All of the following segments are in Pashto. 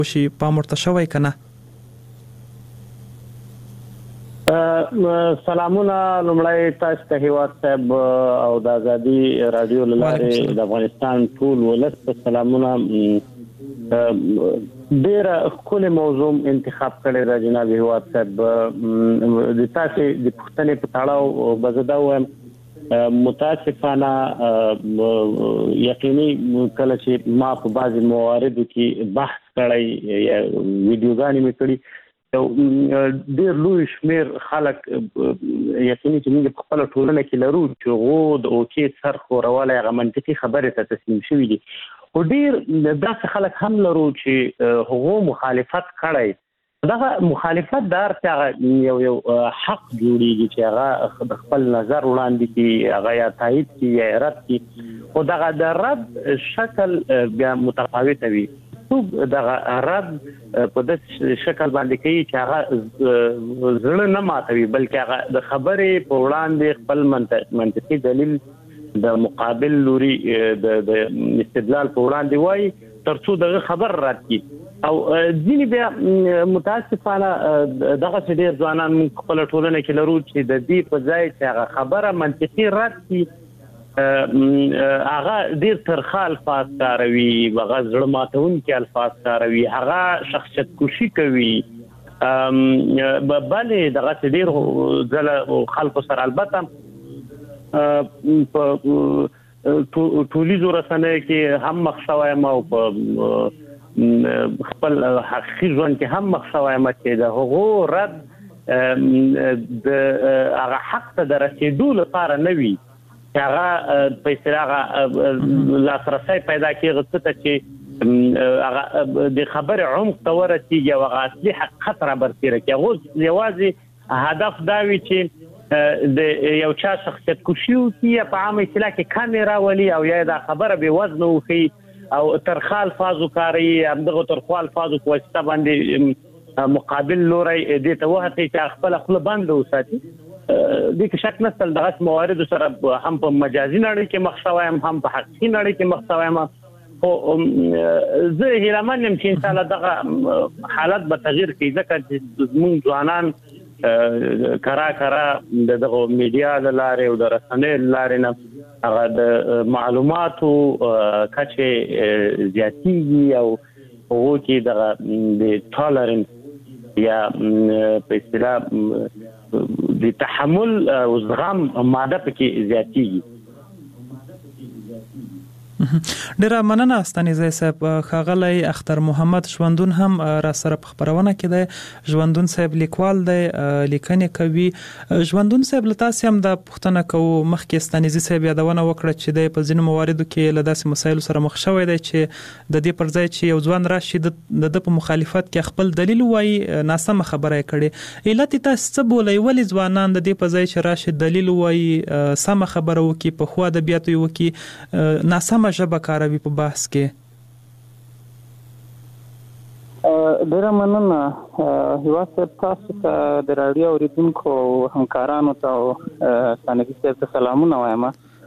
شي پام ورته شوی کنه؟ سلامونه لمړی تاسو ته هیواد صاحب او د ازادي رادیو لاره د افغانستان ټول ولس ته سلامونه. ډیره ښکلې موضوع انتخاب کړې ده جناب هیواد صاحب. د تاسو د پښتنې په تړاو بزدا وایم متاسفانه یقیني کله چې ما په بعضی مواردو کې بحث کړی یا ویډیوګانې مې کړي ډېر لوی شمېر خلک یقیني چې موږ په خپله ټولنه کې لرو چې غود او چې سر خوروالی هغه منطقي خبرې ته تسلیم شوي دي، خو ډېر داسې خلک هم لرو چې هغو مخالفت کړی. دغه مخالفت د هر څه یو حق جوړیږي چې هغه د خپل نظر وړاندې کړي، هغه یا تایید کړي یا رد کړي، خو دغه د رد شکل بیا متفاوته وي. دغه رد په داسې شکل باندې کوي چې هغه زړه نه ماتوي، بلکې هغه د خبرې په وړاندې خپل منطقي دلیل د مقابل لوري د استدلال په وړاندې وایي تر څو دغه خبر رد کړي. او ځینې بیا متاسفانه دغه ډېر ځوانان موږ خپله ټولنه کې لرو چې د دې په ځای چې هغه خبره منطقي رد کړي هغه ډېر ترخه الفاظ کاروي، هغه زړه ماتونکي الفاظ کاروي، هغه شخصیت کشي کوي. بلې دغه ډېر ځله خلکو سره البته په ټولیزو رسنیو کې هم مخ شوی یم او په خپل حقیقي ژوند کې هم مخ شوی یم چې د هغو رد د هغه حق ته د رسېدو لپاره نه وي چې هغه په اصطلاح لاسرسی پیدا کړي څه ته چې هغه د خبرې عمق ته ورسېږي او هغه اصلي حقیقت رابرسېره کړي. هغوی یوازې هدف دا وي چې د یو چا شخصیت کشي وکړي یا په عامه اصطلاح کې کمې راولي او یا دا خبره بې وزنه وښیي او ترخه الفاظ وکاروي، همدغه ترخه الفاظو په واسطه باندې مقابل لوری دې ته وهڅوي چې خپله خوله بنده وساتي. دې کې شک نشته دغسې مواردو سره هم په مجازي نړۍ کې مخ شوی یم، هم په حقیقي نړۍ کې مخ شوی یم. خو زه هیله من یم چې انشاءالله دغه حالت به تغییر کوي، ځکه چې زموږ ځوانان کرا دغه میډیا له لارې او د رسنیو له لارې نه هغه د معلوماتو کچې زیاتېږي او هغو کې دغه د ټالرنس یا په اصطلاح د تحمل او زغم ماده پکې زیاتېږي. ډیره مننه ستانیزی صاحب. ښاغلی اختر محمد ژوندون هم را سره په خپرونه کې دی. ژوندون صاحب لیکوال دی، لیکنې کوي. ژوندون صاحب له تاسې هم دا پوښتنه کوو، مخکې ستانیزي صاحب یادونه وکړه چې دی په ځینو مواردو کې له داسې مسایلو سره مخ شوی دی چې د دې پر ځای چې یو ځوان راشي د ده په مخالفت کې خپل دلیل وایي ناسمه خبره یې کړې. علت یې تاسې څه بولئ؟ ولې ځوانان د دې په ځای چې راشي دلیل وایي، سمه خبره وکړي، په ښو ادبیاتو یې وکړي، ناسمه ژبه کاروي په بحث کې؟ ډیره مننه هیواد صاحب، تاسو ته د راډیو اوریدونکو همکارانو ته او ستانیزي صاحب ته سلامونه وایم.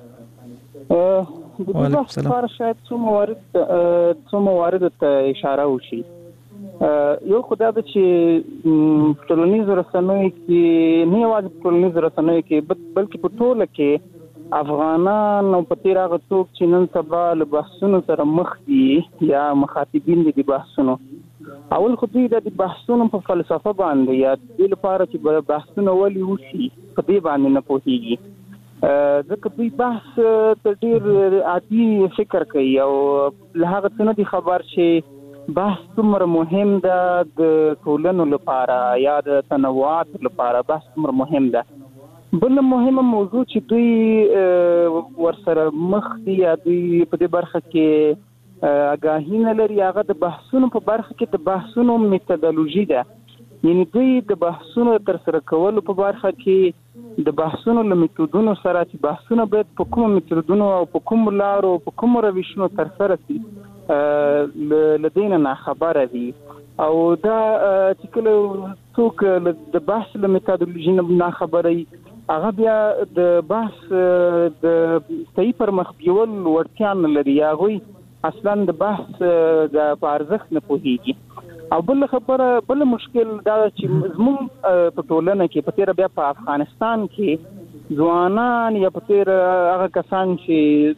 د دې بحث لپاره شاید څو موارد ته اشاره وشي. یو خو دا ده چې ټولنیزو رسنیو کې، نه یوازې په ټولنیزو رسنیو کې بلکې په ټوله کې افغانان او په تیر هغه څوک چې نن سبا له بحثونو سره مخ دي یا مخاطبین دي د بحثونو، اول خو دوی د بحثونو په فلسفه باندې یا دې لپاره چې بحثونه ولې وشي په دې باندې نه پوهېږي، ځکه دوی بحث ته ډېر عادي فکر کوي او له هغه څه نه دي خبر چې بحث څومره مهم ده د ټولنو لپاره یا د تنوعاتو لپاره، بحث څومره مهم ده. بل مهمه موضوع چې دوی ورسره مخ دي یا دوی په دې برخه کې آګاهي نه لري، هغه د بحثونو په برخه کې د بحثونو میتودولوژي ده. یعنی دوی د بحثونو ترسره کولو په برخه کې د بحثونو له میتودونو سره چې بحثونه باید په کومو میتودونو او په کومو لارو په کومو روشونو ترسره شي له دې نه ناخبره دي. او دا چې کله څوک د بحث له میتودولوژي نه ناخبره وي، هغه بیا د بحث د صحیح پر مخ بیول وړتیا نه لري، هغوی اصلا د بحث د په ارزښت نه پوهېږي. او بل خبره بل مشکل دا چې زموږ په ټولنه کې په تیر بیا په افغانستان کې ځوانان یا په تیر هغه کسان چې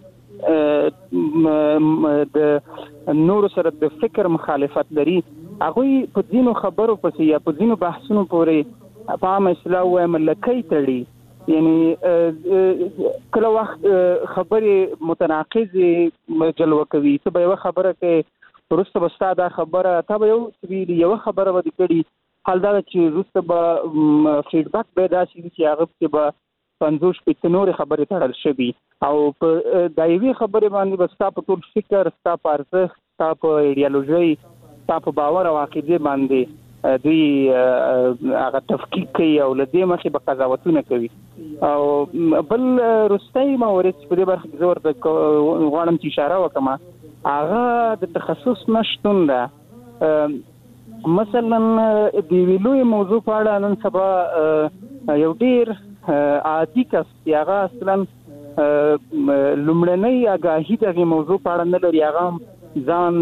د نور سره د فکر مخالفت لري هغه په دینو خبرو پسې یا په دینو بحثونو پورې په عام اسلام و ملکۍ تړي یعنی کله وخت خبرې متناقض جلوه کوي ته به یو خبره کې ورسته بستا دا خبره ته به یو خبره ودی کړي حال دا چې ورسته به فیډبیک به داسي چې هغه کې به 50 نور خبرې تړل شوي او په دایوي خبرې باندې بستا په ټول فکر ستا په ارزښت ستا په ایډیالوژي ستا په باور او عقیده باندې دوی هغه تفکیک کوي او لدې مخې به قضاوتونه کوي او بل رستای مورد په دې برخه کې زور د غواړم چې اشاره وکم هغه د تخصص نشټون ده مثلا د ویلوی موضوع په اړه نن سبا یو ډیر عادي کس یاغه اصلا لومړنۍ آگاهی دغه موضوع په اړه نه لري هغه ځان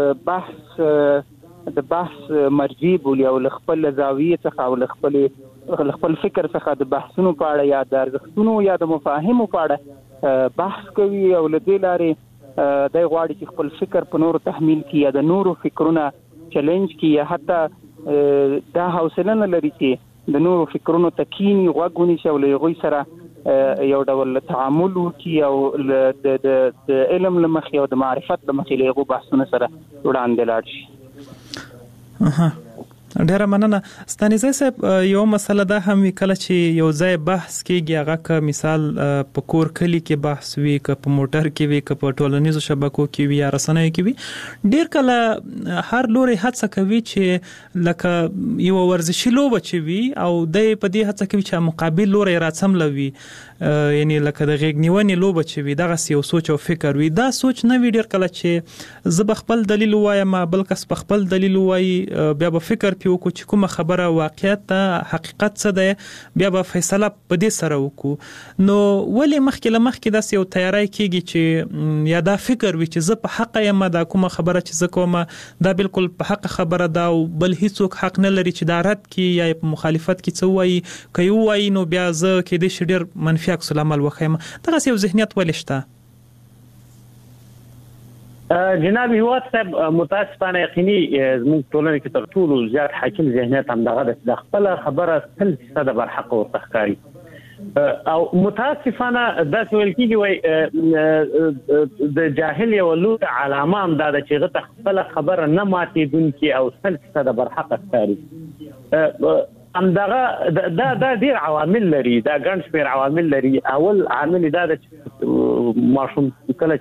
د بحث مرجع بولي او خپل زاویه څخه او خپل فکر څخه د بحثونو په اړه یا د ارزښتونو یا د مفاهیمو په اړه بحث کوي او لدې لارې د غواړي چې خپل فکر په نورو تحمیل کړي یا د نورو فکرونه چیلنج کړي یا حتی دا حوصله نه لري چې د نورو فکرونو تکینی غوږونی چې ولې غوي سره یو ډول تعامل وکي او د علم لمخې او د معرفت لمخې له غو بحثونه سره وړاندې لاړ شي. ډیره مننه ستانیزه صاحب یو مسله ده هم کله چې یو ځای بحث کیږي هغه که مثال په کور کلی کې بحث وي که په موټر کې وي که په ټولنیزو شبکو کې وي یا رسنیو کې وي ډیر کله هر لوري هڅه کوي چې لکه یو ورزشي لوبه چې وي او د په دې هڅه کوي چې مقابل لوري راڅم لوي یعنی لکه د غیږ نیونې لوبه چې وي دغه یو سوچ او فکر وي دا سوچ نه وي ډیر کله چې زه خپل دلیل وایم بل کس په خپل دلیل وایي بیا به فکر پیو کو چې کومه خبره واقعیت ته حقیقت څه ده بیا به فیصله په دې سره وکړو نو ولې مخکې داس یو تیاری کیږي چې یا دا فکر وي چې زه په حق یم دا کومه خبره چې زه کومه دا بالکل په حق خبره ده او بل هیڅوک حق نه لري چې دا رد کی یا په مخالفت کې څه وایي کوي وایي نو بیا زه کې د شډیر منفي عکس العمل وخیم دغه یو ذهنیت ولشته جناب هیواد صاحب متاسفانه یقیني زموږ ټولنه کې تر ټولو زیات حاکم ذهنیت هم دغه د خپل خبره 100% بر حق او تخکاری او متاسفانه دا ویل کیږي وای د جاهل یو لوی علامه هم دا چې غته خپل خبره نه ماتېدونکي او 100% بر حق تخکاری همدغه دا ډیر عوامل لري دا ګڼ شمېر عوامل لري اول عامل دا چې ماشوم کله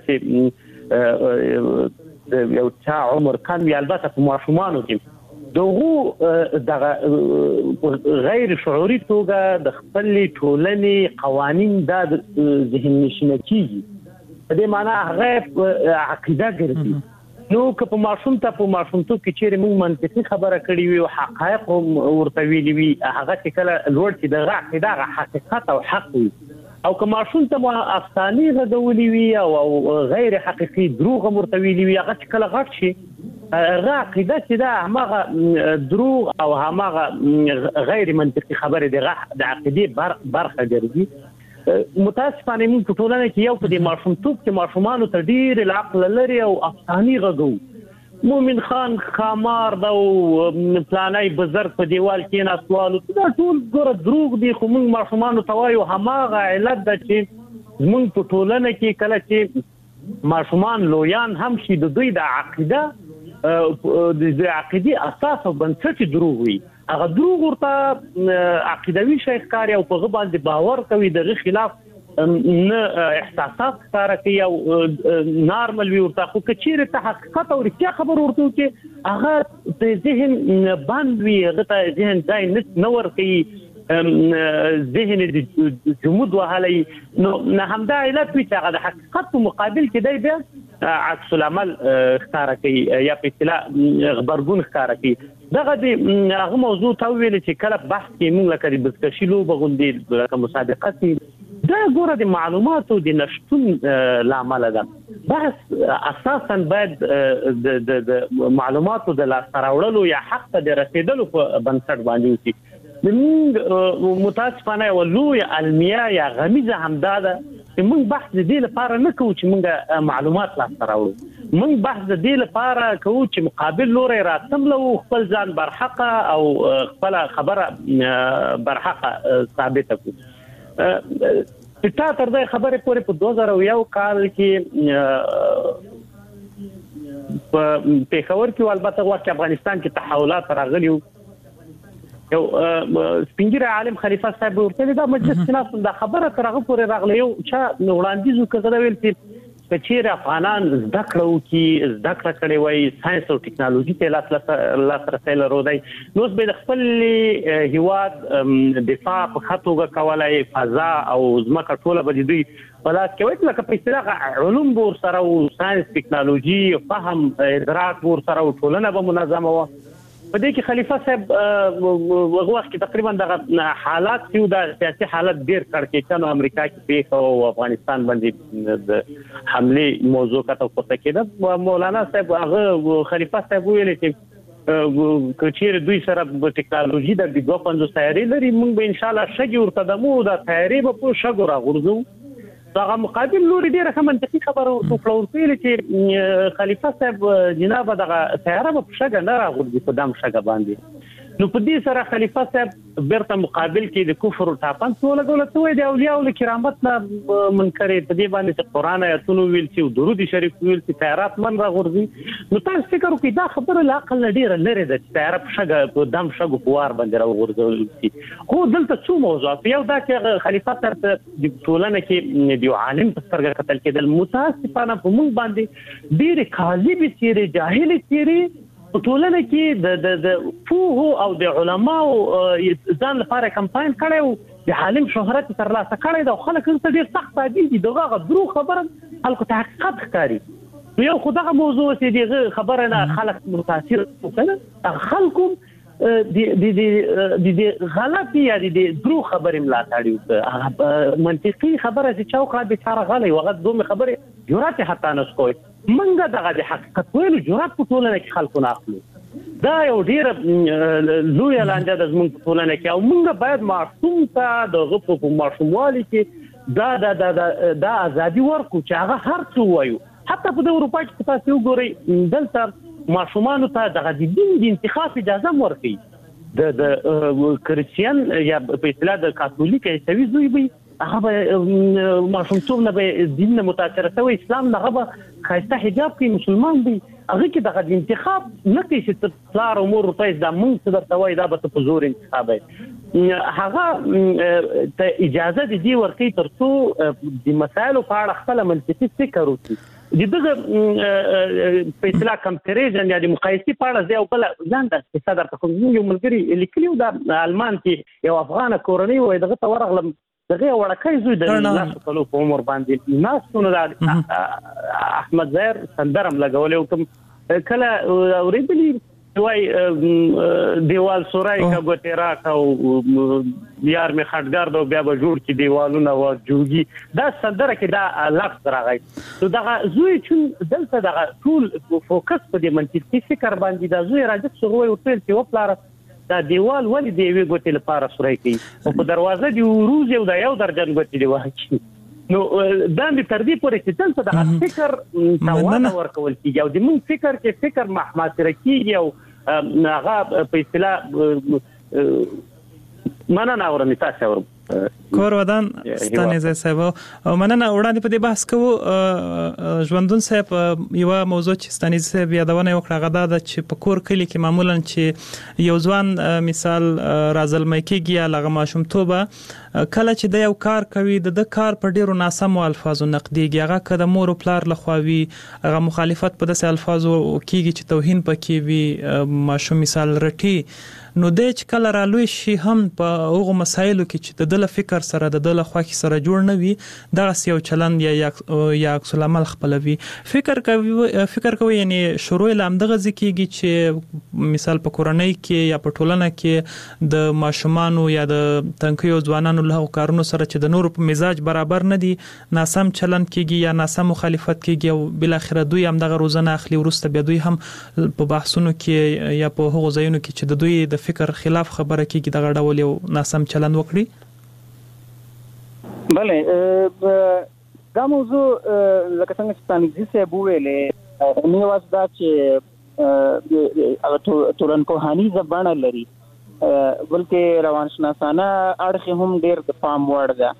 چې یو چا عمر کم وي البته په ماشومانو کې دغه غیر شعوري توګه د خپل ټولنې قوانین دا ذهن نشینه کیږي په دې معنی هغه عقیده ګرځي نو که په ماشوم ته په ماشومتوب کې چیرې موږ منطقي خبره کړې وي او حقایق ورته ویلي وي هغه چې کله لوړ چې دغه عقیده حقیقت او حق وي او که ماشوم ته افسانې غږولې وي او غیر حقیقي دروغ ورته ویلي وي هغه چې کله غټ شي هغه عقیده چې دا هماغه دروغ او هماغه غیر منطقي خبره د عقیدې برخه ګرځي متاسفانه موږ په ټولنه کې یو په دې ماشومتوب کې ماشومانو ته ډېر العقل لري او افسانې غږو مومن خان خامار دا او پلانای بزرګ په دیوال کې نه سوالو دا ټول ګوره دروغ دي خو موږ ماشومانو ته وایو هماغه علت ده چې موږ په ټولنه کې کله چې ماشومان لویان هم شي د دوی د عقیده د عقیدې اساس او بنسټ دروغ وي هغه دروغ ورته عقیدوي شي ښکاري او په هغه باندې باور کوي دغه خلاف نه احساسات ښکاره کوي او نارمل وي ورته خو که چیرې ته حقیقت او رښتیا خبر ورته وکړي هغه د ذهن بند وي هغه ته ذهن ځای نه ورکوي ذهن جمود وهلی نو همدا علت وي چې هغه د حقیقت په مقابل کې دی بیا عکس العمل ښکاره کوي یا په اصطلاح غبرګون ښکاره کوي دغه د هغه موضوع ته ویل چې کله بحث کې موږ لکه د بزکشي لوبه غوندې لکه مسابقه کې دا ګوره د معلوماتو د نشټون لامل ده. بس اساسا باید د معلوماتو د لاسته راوړلو یا حق ته د رسیدلو په بنسټ باندې وشي. موږ متاسفانه ولوی علمیه یا غمیزه همدا ده چې موږ بحث د دې لپاره نه کوو چې موږ معلومات لاسته راوړو. موږ بحث د دې لپاره کوو چې مقابل لوري راتملو خپل ځان برحقه او خپل خبره برحقه ثابت کړو. تا تر دې خبره پورې په 2001 کال کې په پیښور کې البته وخت افغانستان کې تحولات راغلي یو سپینګر عالم خلیفہ صاحب ورته دا مجلس خلاف دا خبره تر هغه پورې راغلی یو چې وړاندیز وکړه ویل چې کچیر افغانان زده کړه کړي وای ساينس او ټیکنالوژي ته لاس رسول لري نو به د خپل هیواد دفاع په خاطر کولای فضا او ځمکه ټوله به دوی بلاس کوي لکه په اصطلاح علوم ور سره او ساينس ټیکنالوژي فهم ادراک ور سره او ټولنه به منظمه و. په دې کې خلیفہ صاحب هغه وخت کې تقریبا د حالات یو د سیاسي حالت ډیر کړکېچن امریکا کې پیښ او افغانستان باندې د حمله موضوع کته پته کېده. مولانا صاحب هغه خلیفہ صاحب ویل چې کچیر دوی سره ټیکنالوژي د 250 تیاری لري موږ به ان شاء الله شګي ورته دمو د تیاری په شګو راغورځو. دا مقابل لوري ډیره هم منطقي خبره ورکړل چې خلیفہ صاحب جناب دغه تیاره په شګه نه راغورځي په دام شګه باندې. نو په دې سره خلیفہ صاحب بیرته مقابل کې د کفر او تاپان ټول غلطوي د اولیاء او کرامت نه منکرې په دې باندې چې قران آیاتونه ویل چې درود شریف ویل چې تیارات من راغورځي. نو تاسو فکر وکړئ دا خبره لا عقل ډیره لري د تیاره په شګه په دام شګو په وار باندې راغورځول. خو دلته څو موضوعات یو دا چې خلیفہ صاحب د ټولنه کې د عالم په سترګه قتل کېدل متاسفانه په موږ باندې ډیره کاذب سیری جاهل سیری ټولنه کې د فوه او د علماو ځان لپاره کمپاین کړو د عالم شهرت ترلاسه کړی دا خلک څه ډیر سخت دي دغه درو خبره خلکو ته حقیقت ښکاري. یو خدغه موضوع چې دغه خبره نه خلک متاثر وکړه خلکو د غلطي یا د درو خبره ملاتړ منطقي خبره چې چوکړه به چاره غلي وغه دوه خبره جرأت حتی نسکوي منګه دغه د حقیقت ویلو جرأت په ټولنه کې خلکو نه اخلي. دا یو ډیر لوی لانجه د زموږ په ټولنه کې او موږ باید معصوم ته د غفو په معصوموالي کې دا ازادي ورکو چې هغه هر څه وایو. حتی په اروپا کې تاسو وګورئ دلته معصومانو ته دغه د دین د انتخاب اجازه ورکړي د کریسچین یا په اصطلاح د کاتولیک عیسوي زوی وي هغه معصومتوب نه به دین نه متاثر شوی اسلام نه هغه خاصه حجاب کې مسلمان دی هغه کې دغه انتخاب نه کوي چې پلار امور په د موږ څه درته وای دا به په زور انتخاب هغه ته اجازه دي ورکړي ترڅو د مسایلو په اړه خپل منطقي فکر وکړي. دغه په اصطلاح کمپیریزن یا د مقایسې په اړه یو بل ځان د صدر ته یو ملګری لیکلیو د آلمان کې یو افغان کورنۍ وای دغه ته ورغلم دغه وړکای زوی د لاس په په عمر باندې ناسونه د احمد زهر سندرم لګولې کوم کله اوریدلی وای دیوال سورای کا ګوترا کا یار می خټګار دو بیا به جوړ کی دیوالونه و جوړي دا سندره کې دا لفظ راغی. نو دا زوی چې دلته دا ټول فوکس په دې منطقي فکر باندې دا زوی راځي څو وي ورته چې وپلار دا دیوال ولې دی وی ګوتې لپاره سورای کوي او په دروازه دی روز یو دا یو درجن ګوتې دی واچي. نو دا می تر دې پورې چې څنګه دا فکر توانه ورکول کیږي او د مون فکر کې فکر محماسره کیږي او هغه په اصطلاح مننه اورم تاسو اورم کور ودان ستانه صاحب او مننه وړاندې په دې بحث کوو ژوندون صاحب یو موضوع چې ستانه صاحب یادونه وکړه غدا د چې په کور کلی کې معمولا چې یو ځوان مثال رازلمي کېږي لغه ماشوم توبه کله چې د یو کار کوي د کار په ډیرو ناسمو الفاظو نقديږي هغه کده مور او پلار لخواوي هغه مخالفت په داسې الفاظو کېږي چې توهین پکې وي ماشوم مثال رټي نو د چې کله رالوي شي هم په هغه مسایلو کې چې د فکر سره د دله خواخي سره جوړ نه وي دغه یو چلند یا عکس العمل خپلوي فکر کوي یعنی شروع لام دغه ځکیږي چې مثال په کورنۍ کې یا په ټولنه کې د ماشومانو یا د تنکیو ځوانانو مشرانو له کارونو سره چې د نورو په مزاج برابر نه دي ناسم چلند کیږي یا ناسم مخالفت کیږي او بل اخر دوی هم دغه روزنه اخلي ورسته بیا دوی هم په بحثونو کې یا په هغو ځایونو کې چې د دوی د فکر خلاف خبره کیږي دغه ډول یو ناسم چلند وکړي. بله دا موضوع لکه څنګه چې تانګزي صاحب ویلې نو واس دا چې هغه ټولنپوهاني زبانه لري بلکې روانشناسانه اړخ هم ډېر د پام وړ ده.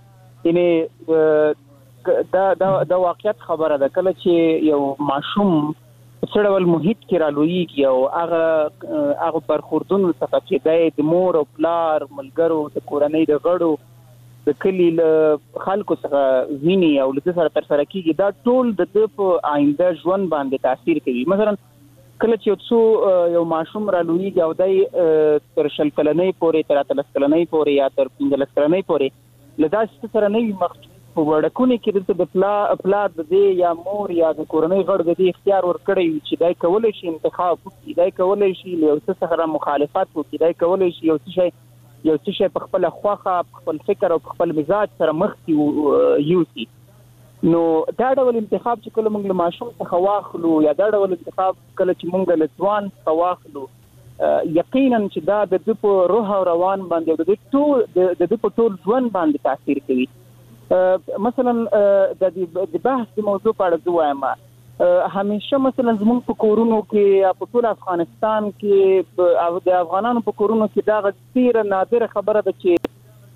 یعنی دا واقعیت خبره ده کله چې یو ماشوم څه ډول محیط کې رالویږي او هغه برخوردونو څخه چې د مور او پلار ملګرو د کورنۍ د غړو د کلی له خلکو څخه ویني او له سره تر سره کیږي دا ټول د په آینده ژوند باندې تاثیر کوي. مثلا کله چې یو ماشوم رالویږي او دای تر 20 کلنۍ پورې تر 30 کلنۍ پورې یا تر 15 کلنۍ پورې له داسې سره نه وي مخ په وړکونه کې د پلار د دې یا مور یا د کورنۍ غړو د دې اختیار ورکړی چې دای کولای شي انتخاب وکړي، دای کولای شي له څه سره مخالفت وکړي، دای کولای شي یو څه په خپل خواخه خپل فکر او خپل مزاج سره مخ کې یوسي. نو دا ډول انتخاب چې کله موږ له ماشوم څخه واخلو یا دا ډول انتخاب کله چې موږ له ځوان څخه واخلو یقینا چې دا د دې په روح او روان باندې د دې په ټول ژوند باندې تاثیر کوي. مثلا د بحث د موضوع په اړه وایم همیشه مثلا زموږ په کورونو کې یا په ټول افغانستان کې او د افغانانو په کورونو کې دا ډیره نادره خبره ده چې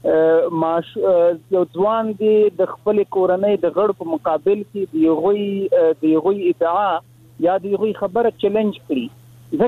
یو ځوان دی د خپل کورنۍ د غړو په مقابل کې د یوغوی ادعا یا د یوغوی خبره چیلنج کړي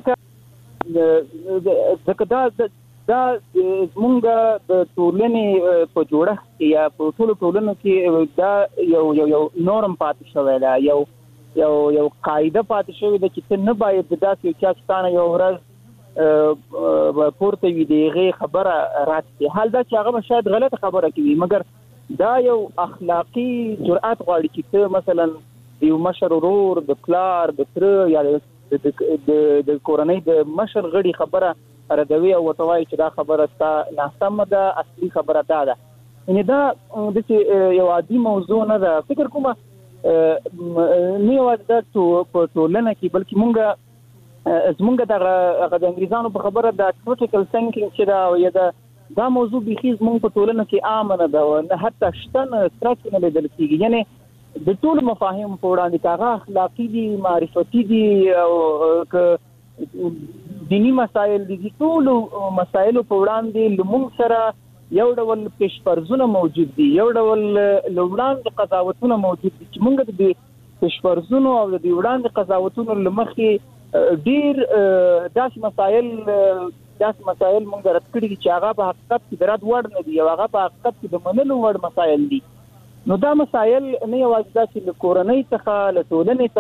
ځکه دا زمونږ د ټولنې په جوړښت کې یا په ټولو ټولنو کې دا یو نورم پاتې شوی ده، یو قاعده پاتې شوی ده چې ته نه باید داسې یو چا ستانه یو ورځ پورته وي د هغې خبره راتلي. حال دا چې هغه شاید غلطه خبره کوي مګر دا یو اخلاقي جرأت غواړي چې ته مثلا د یو مشر ورور د پلار د تره یا د کورنۍ د مشر غړي خبره ردوي او ورته وایي چې دا خبره ستا ناسمه ده، اصلي خبره دا ده. یعنې دا داسې یو عادي موضوع نه ده. فکر کومه نه یوازې دا په ټولنه کې بلکې زمونږ د انګریزانو په خبره د کریټیکل تھینکینګ چې دا دا موضوع بیخي زمونږ په ټولنه کې عامه نه ده او حتی شته نه ستراتیژي نه لیدل کېږي. یعنې د ټولو مفاهیم په وړاندې که هغه اخلاقي دي، معرفتي دي او دینی مسایل دي، ټولو مسایلو په وړاندې لمونږ سره یو ډول پیشفرضونه موجود دي، یو ډول وړاندې قضاوتونه موجود دي چې موږ د پیشفرضونو او د وړاندې قضاوتونو له مخې ډیر داسې مسایل موږ رد کړي دي چې هغه په حقیقت کې د رد وړ نه دي او هغه په حقیقت کې د منلو وړ مسایل دي. نو دا مسایل نه یوازې دا چې له کورنۍ څخه له ټولنې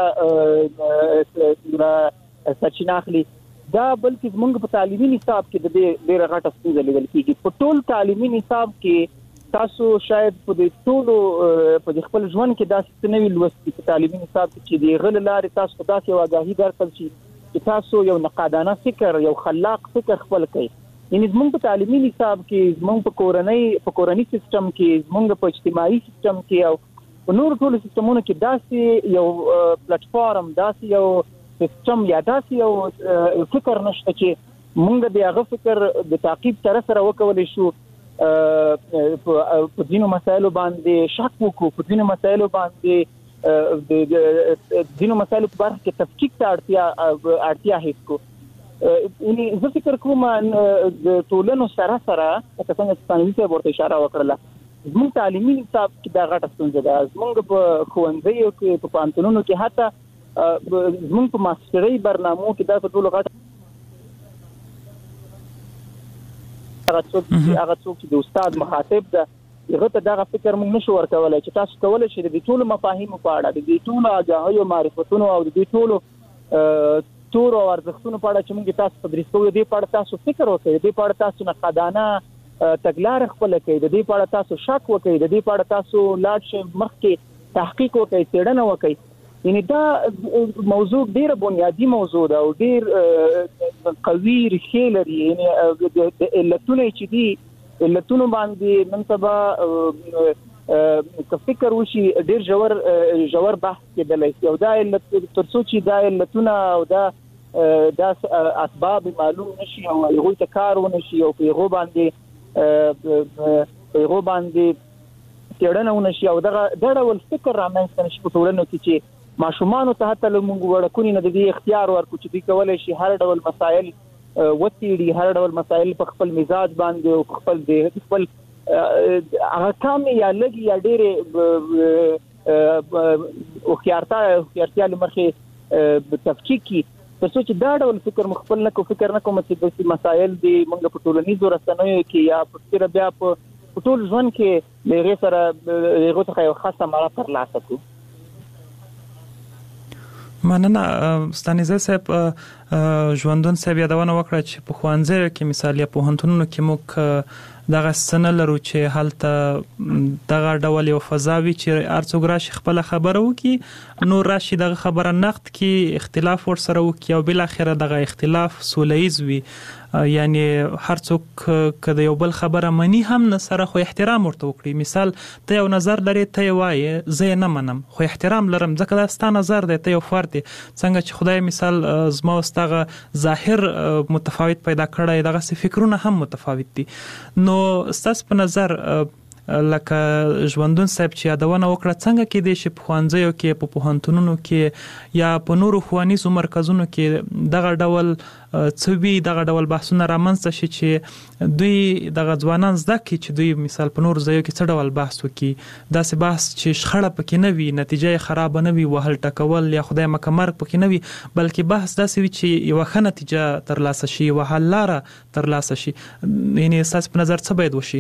څخه سرچینه اخلي، دا بلکې زموږ په تعلیمي نصاب کې د دې ډېره غټه ستونزه لیدل کېږي. په ټول تعلیمي نصاب کې تاسو شاید په دې ټولو په خپل ژوند کې داسې څه نه وي لوستي په تعلیمي نصاب کې چې د هغه له لارې تاسو ته داسې یو آګاهي درکړل شي چې تاسو یو نقادانه فکر، یو خلاق فکر خپل کړئ. یعنې زموږ په تعلیمي نصاب کې، زموږ په کورني سیستم کې، زموږ په اجتماعي سیستم کې او په نورو ټولو سیستمونو کې داسې یو پلیټفارم، داسې یو سیستم یا داسې یو فکر نشته چې موږ د هغه فکر د تعقیب سره وکولی شو په ځینو مسایلو باندې شک وکړو، په ځینو مسایلو باندې د ځینو مسایلو په برخه کې تفکیک ته اړتیا حس کو. یعنې زه فکر کوم د ټولنو سره لکه څنګه چې تانوي صاحب ورته اشاره وکړله زموږ تعلیمي نصاب کې دا غټه ستونزه ده. زموږ په ښوونځیو کې، په پوهنتونونو کې، حتی زموږ په ماسټرۍ برنامو کې دا په ټولو غټه هغه څوک چې د استاد مخاطب ده هغه ته دغه فکر موږ نشو ورکولی چې تاسو کولی شئ د دې ټولو مفاهیمو په اړه، د دې ټولو آګاهیو، معرفتونو او د دې ټولو تورو او ارزښتونو په اړه چې موږ تاسو تدریس کوو، د دې په اړه تاسو فکر وکړئ، د دې په اړه تاسو نقادانه تګلاره خپله کړئ، د دې په اړه تاسو شک وکړئ، د دې په اړه تاسو لاړ شئ مخکې تحقیق وکړئ، څېړنه وکړئ. یعنې دا موضوع ډیره بنیادي موضوع ده او ډیر قوي ریښې لري. یعنې د علتونه چې دي علتونو باندې نن سبا که فکر وشي ډیر ژور بحث کېدلی شي او دا علت تر څو چې دا علتونه او دا اسباب معلوم نشي او هغوی ته کار ونه شي او په هغو باندې څېړنه ونه شي او دغه ډول فکر رامنځته نشي په ټولنو کې چې ماشومانو ته حتی موږ وړکونې نه د دې اختیار ورکړو چې دوی کولی شي هر ډول مسایل وڅېړي، هر ډول مسایل په خپل مزاج باندې او خپل هغه کم یا لږ یا ډېرې هوښیارتیا له مخې تفکیک کړي، تر څو چې دا ډول فکر مو خپل نه کوو. فکر نه کوم چې داسې مسایل دي موږ په ټولنیزو رسنیو کې یا په بیا په ټول ژوند کې له هغې سره هغو څخه یو ښه ثمره ترلاسه کړو. مننه ستانیزه صاحب. ژوندون صاحب یادونه وکړه چې په ښوونځیو کې مثال یا پوهنتونونو کې موږ دغه سنه لرو چې هلته دغه ډول یو فضا وي چې هر څوک راشي خپل خبره وکړي، نور راشي دغه خبره نقد کړي، اختلاف ورسره وکړي او بل اخره دغه اختلاف سوله ییز وي. یعنی هر څوک که د یو بل خبره مني هم نه سره خو احترام ورته وکړي. مثال ته یو نظر لري، ته یې وایې زه یې نه منم خو احترام لرم ځکه دا ستا نظر دی، ته یو فرد دی. څنګه چې خدای مثال زما او ستغه ظاهر متفاوت پیدا کړی، دغسې فکرونه هم متفاوت دي. نو ستاسو په نظر لکه ژوندون صاحب چې یادونه وکړه، څنګه کېدای شي په ښوونځیو کې، په پوهنتونونو کې یا په نورو ښوونیزو مرکزونو کې دغه ډول څه وي، دغه ډول بحثونه رامنځته شي چې دوی دغه ځوانان زده کړي چې دوی مثال په نورو ځایو کې څه ډول بحث وکړي، داسې بحث چې شخړه پکې نه وي، نتیجه یې خرابه نه وي، وهل ټکول یا خدای مکه مرګ پکې نه وي، بلکې بحث داسې وي چې یوه ښه نتیجه ترلاسه شي، یوه حل لاره ترلاسه شي. یعنې ستاسو په نظر څه باید وشي؟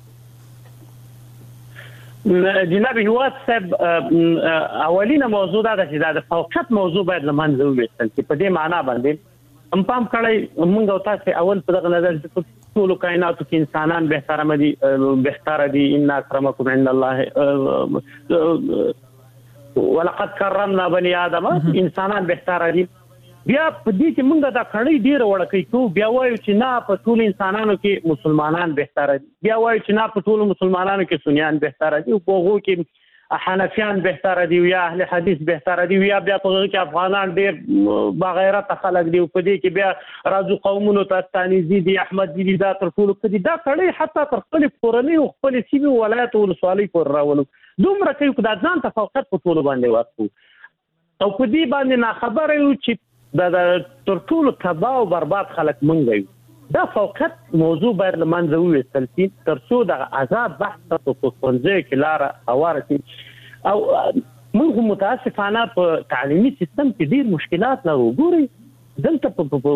جناب هیواد صاحب، اولینه موضوع دا ده چې دا د فوقیت موضوع باید له منځه وویستل شي. په دې معنا باندې هم پام کړی موږ او تاسو اول په دغه نظر چې ټولو کائناتو کې انسانان بهتره دي. ان اکرمکم عند الله ولقد کرمنا بني آدم، انسانان بهتره دي. بیا په دې چې موږ دا کړی ډیره وړکې کوو، بیا وایو چې نه په ټولو انسانانو کې مسلمانان بهتره دي، بیا وایو چې نه په ټولو مسلمانانو کې سنیان بهتره دي، په هغو کې حنفیان بهتره دي یا اهل حدیث بهتره دي، یا بیا په هغو کې افغانان ډېر باغیرته خلک دي، په دې کې بیا راځو قومونو ته ستانیزي دي، احمدي دي، دا تر ټولو ښه دي. دا کړی حتی تر خپلې کورنۍ او خپلې سیمې ولایت ولسوالۍ پورې راولو. دومره کوي که دا ځان ته فوقیت په ټولو باندې ورکړو او په دې باندې ناخبره یو چې دا تر ټولو تباه او برباد خلک موږ یو. دا فوقیت موضوع باید له منځه وویستل شي تر څو دغه آزاد بحث ته په ښوونځیو کې لاره هواره شي. او موږ متاسفانه په تعلیمي سیستم کې ډېر مشکلات لرو. ګورئ دلته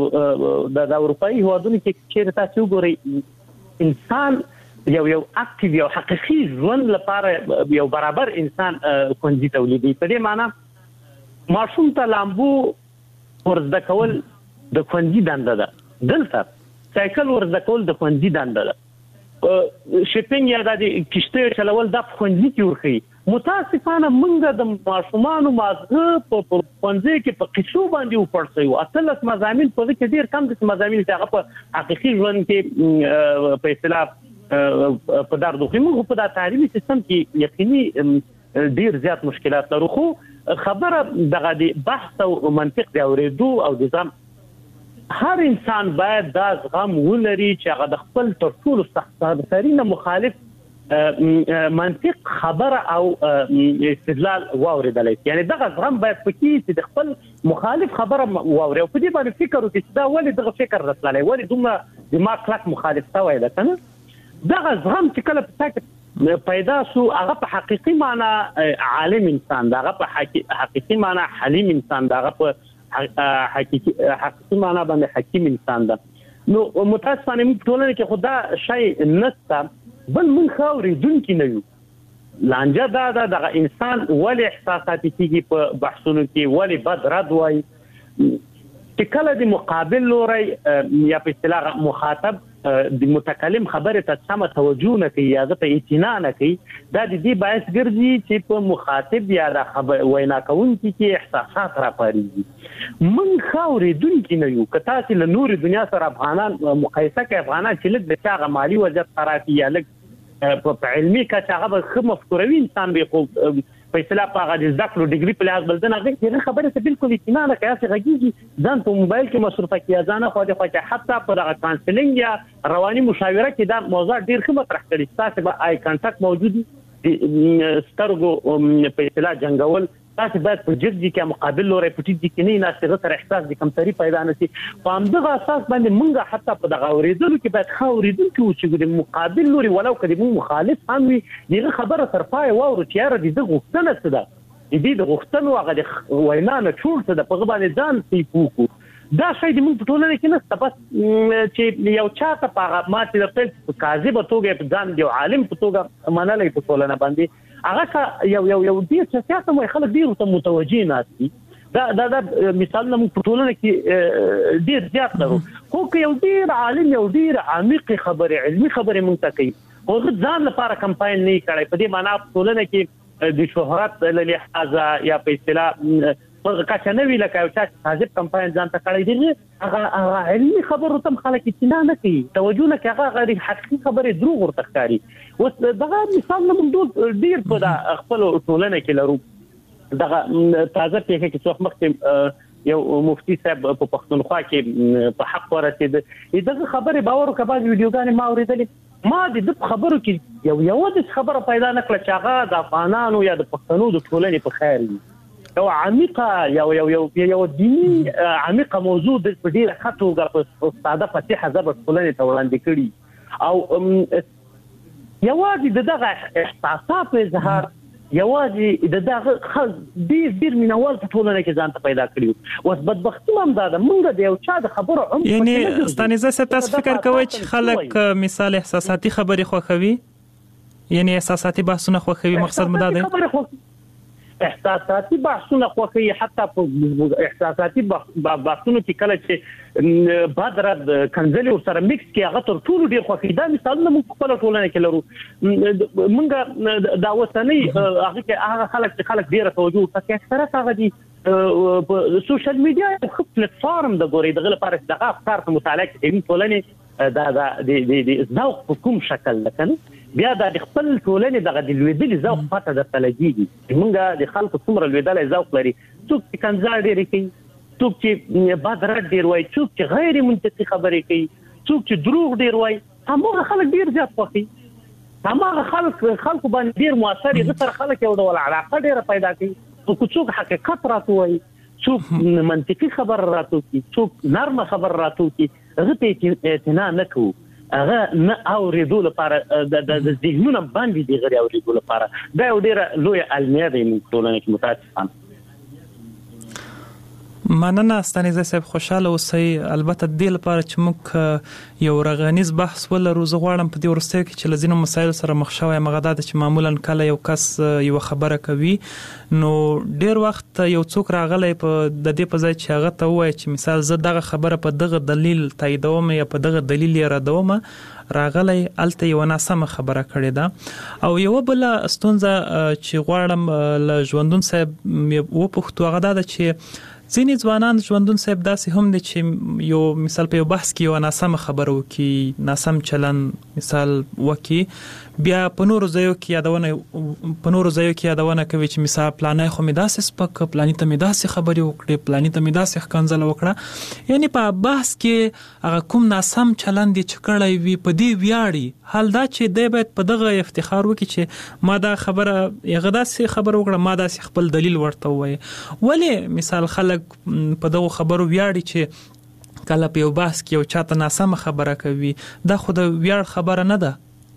د اروپایي هېوادونو کې چېرې تاسې وګورئ، انسان یو اکټیو یو حقیقي ژوند لپاره یو برابر انسان ښوونځي تولیدوي. په دې معنا ماشوم ته لامبو ورزده کول د ښوونځي دنده ده، دلته سایکل ورزده کول د ښوونځي دنده ده، شپینګ یا د کشتۍ چلول دا په ښوونځي کې ورښیي. متاسفانه موږ د ماشومانو مازغه په ښوونځي کې په قصو باندې وپړسوو. 18 مضامین په دې کې ډېر کم داسې مضامین چې هغه په حقیقي ژوند کې په اصطلاح په درد وخوري. موږ په دا تعلیمي سیستم کې یقیني ډېر زیات مشکلات لرو. خو خبره دغه د بحث او منطق د اورېدو او د زغم، هر انسان باید دا زغم ولري چې هغه د خپل تر ټولو سخت‌ترینه مخالف منطق خبره او استدلال واورېدلی شي. یعنې دغه زغم باید پکې چې د خپل مخالف خبره واوري او په دې باندې فکر وکړي چې دا ولې دغه فکر راتللی، ولې دومره دماغ کلک مخالف شوی ده که نه. دغه زغم چې کله په تا کې پیدا شو، هغه په حقیقي معنا عالم انسان ده، هغه په حقیقي معنا حلیم انسان ده، هغه په حقیقي معنا باندې حکیم انسان ده. نو متاسفانه موږ ټولنه کې خو دا شی نشته. بل موږ ښه اورېدونکي نه یو. لانجه دا ده دغه انسان ولې احساساتي کېږي په بحثونو کې، ولې بد رد وایي چې کله د مقابل لوری یا په اصطلاح مخاطب د متکلم خبره ته سم توجه نه کوي یا د اعتنا نه کوي دا د دې باعث ګرځي چې په مخاطب یا د خبر وینا کوونکي کې احساسات راپارېږي من خاورېدونکي نه یو که تاسو له نورې دنیا سره افغانان مقایسه کوي افغانان چې لږ د چاغه مالي وضعیت خراب یا لږ په علمي کچه هغه به ښه مفکوروي انسان به خو په اصطلاح په هغه د زده کړو ډیګري په لحاظ بل نه غږی خبره ته بالکل اطمینان نه کوي چې غږیږي ځان په موبایل کې مصرفه کیږي ځان خو د خو حتی په دغه کانسلینګ یا رواني مشاوره کې دا موضوع ډیر ښه مطرح کړي تاسو به آی کانټاکټ موجود سترګو په اصطلاح جنگول تاسو باید په جدي کې مقابل لوري پټی دي کې نه ناشته غتر احساس د کمتري پیدا نشي په همدغه اساس باندې مونږه حتی په دغه اوریدلو کې باید خاورېدل کې چې د مقابل لوري ولو کدي مون مخالف هم وي دغه خبره تر پای وورو چې یاره د غوښتنه څه ده د غوښتنو هغه د وینا نه ټول څه د په باندې ځان سیپوکو دا شی د موږ په ټولنه کې نشته بس چې یو چاته په ماته د خپل کاذب توګه په ځان دی عالم په توګه منلې په ټولنه باندې هغه یو ډیر سیاست مو خلک ډیر ته متوجي ناسي دا مثال نو په ټولنه کې ډیر زیات لرو خو که یو ډیر عالم یو ډیر عمیق خبره علمي خبره مونږ ته کوي او ځان لپاره کمپاین نه کړي په دې معنی په ټولنه کې د شهرت له لحاظه یا په اصطلاح په کچه نه ویل کوي چې حاضر کمپاین ځان ته کړی دی هغه علمي خبرو تم خلک اطلاع نه کوي توجه نه کوي هغه غیر حقيقي خبره دروغ ورته ښکاري اوس دغه مثال نو موږ ډیر په خپل ټولنه کې لرو دغه تازه پیښه کې څوک مخکې یو مفتي صاحب په پښتونخوا کې په حق ورسید دغه خبره باور کبا ویډیوګانې ما اوریدلې ما د خبرو کې یو د خبره پیدا نکړه چې هغه د افغانانو یا د پښتنو د ټولنې په خیر وي یو عمیقه یو دینی عمیقه موضوع د ډیره خطوګه په ساده فصیحه ژبه ټولنې ته وړاندې کړي او یوازې دغه احساسات اظهار یوازې دغه ډیر مینوال په ټولنه کې ځان ته پیدا کړیو اوس بدبختي هم دا ده مونږ د یو چا د خبرو هم یعنی ستانیزه څه تاسو فکر کوئ چې خلک مثال احساساتي خبرې خوښوي یعنی احساساتي بحثونه خوښوي مقصد مو دا دی احساساتي بحثونه خوښوي حتی په احساساتي بحثونو کې کله چې بدرد کنځلي سره میکس کې هغه تر ټولو ډیر خوښوي دا مثالونه موږ خپل ټولنه کې لرو موږ دا وسنۍ هغه کې خلک ډیر توجه کوي اکثره هغه دي په سوشل میډیا خو پلیټ فارم د ګوري دغه لپاره دغه افکار په مطالعه کې ټولنه دا د ذوق په کوم شکل لکنه بیا د خپل ټولنې دغه د لویدلې ذوق پته د تلګيږي موږ د خلکو څومره لویدلې ذوق لري څوک چې کنځل ډېر کوي څوک چې بدرد ډېر وایي څوک چې غیر منطقي خبرې کوي څوک چې دروغ ډېر وایي هغه خلک ډېر زیات خوښي هغه خلکو باندې ډېر موثر دي سره خلک یو ډول علاقه ډېر پیدا کوي او څوک حقیقت راته وایي څوک منطقي خبر راته کوي څوک نرمه خبر راته کوي هغه ته اعتنا نه کوي هغه نه اوریدو لپاره د ذهنونو باندې دی غوړي اوریدو لپاره دا یو ډیره لوی علمي دی موږ ټولنه کې متاسفانه مننه ستانیزه صاحب خوشاله اوسئ البته د دې لپاره چې موږ یو رغنیز بحث ولرو زه غواړم په دې ورسته کې چې لزینو مسایل سره مخ شوی مغدا چې معمولا کله یو کس یو خبره کوي نو ډیر وخت یو څوک راغلی په د دې په ځای چې هغه ته وایي چې مثال زه دغه خبره په دغه دلیل تاییدوم یا په دغه دلیل یې ردوم راغلی الته یو ناسمه خبره کړې ده او یو بل ستونزه چې غواړم له ژوندون صاحب و پښتو هغه ده چې ځینې ځوانان ژوندون صاحب داسې هم دي چې یو مثال په یو بحث کې یو ناسمه خبره وکي ناسم چلن مثال وکي بیا په نورو ځایو کې یادونه کوي چې مثال پلانای خو مې داسې سپک پلاني ته مې داسې خبرې وکړې پلاني ته مې داسې ښکنځل وکړه یعنی په بحث کې هغه کوم ناسم چلن دي چې کړی وي په دې ویاړي حال دا چې دی باید په دغه افتخار وکړي چې ما دا خبره هغه داسې خبره وکړه ما داسې خپل دلیل ورته ووایي ولې مثال خلک په دغه خبرو ویاړي چې کله په یو بحث کې یو چاته ناسمه خبره کوي دا خو د ویاړ خبره نه ده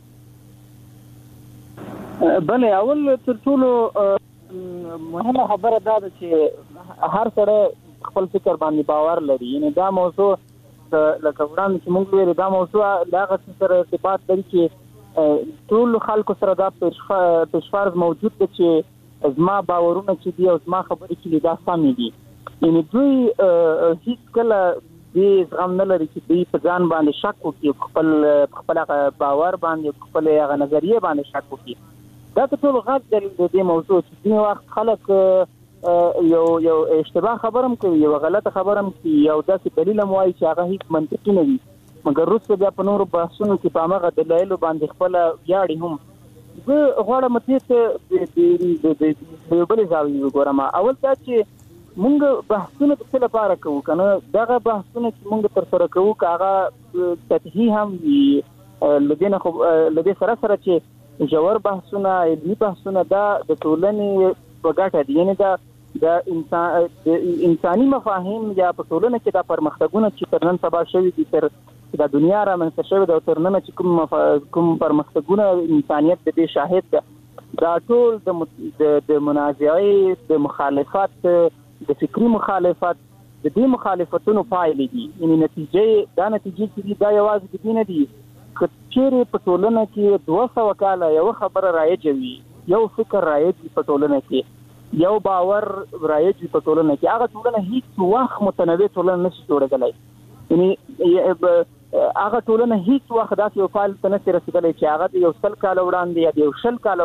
بله اول تر ټولو مهمه خبره دا ده چې هر سړی خپل فکر باندې باور لري یعنی دا موضوع لکه وړاندې چې موږ ویل دا موضوع د هغه سره ارتباط لري چې ټول خلکو سره دا پیشفرض موجود دی چې زما باورونه چې دي او زما خبرې چې دا سمې دي یعنی دوی هیڅ کله دې زغم نه لري چې دوی په ځان باندې شک وکړي، خپل باور باندې، خپل هغه نظریه باندې شک وکړي. دا ټول غږ د دې موضوع چې ځینې وخت خلک یو اشتباه خبرم کوي، یو غلطه خبرم کوي، یو داسې دلیل هم وایي چې هغه هیڅ منطقي نه وي، مګر وروسته بیا په نورو بحثونو کې په هماغه دلایلو باندې خپله ویاړي هم. زه غواړم دې ته د یو بلې زاویې وګورم. اول دا چې موږ بحثونه د څه لپاره کوو، که نه دغه بحثونه چې موږ ترسره کوو که هغه سطحي هم وي، له دې سره چې ژور بحثونه، علمي بحثونه دا د ټولنې په ګټه دي، یعنې د انساني مفاهیم یا په ټولنه کې دا پرمختګونه چې تر نن سبا شوي دي، تر دا دنیا رامنځته شوې ده او تر ننه چې کوم پرمختګونه انسانیت د دې شاهد ده، دا ټول د منازعې، د مخالفت، د فکري مخالفت، د دې مخالفتونو پایلې دي. یعنې نتیجې چې دي دا یوازې د دې نه دي، که چیرې په ټولنه کې 200 کاله یو خبره رایجه وي، یو فکر رایج وي په ټولنه کې، یو باور رایج وي په ټولنه کې، هغه ټولنه هیڅ وخت متنوع ټولنه نشي جوړېدلی. یعنې هغه ټولنه هیڅ وخت داسې یو فعال ته نشي رسېدلی چې هغه د 100 کاله وړاندې یا د 100 کاله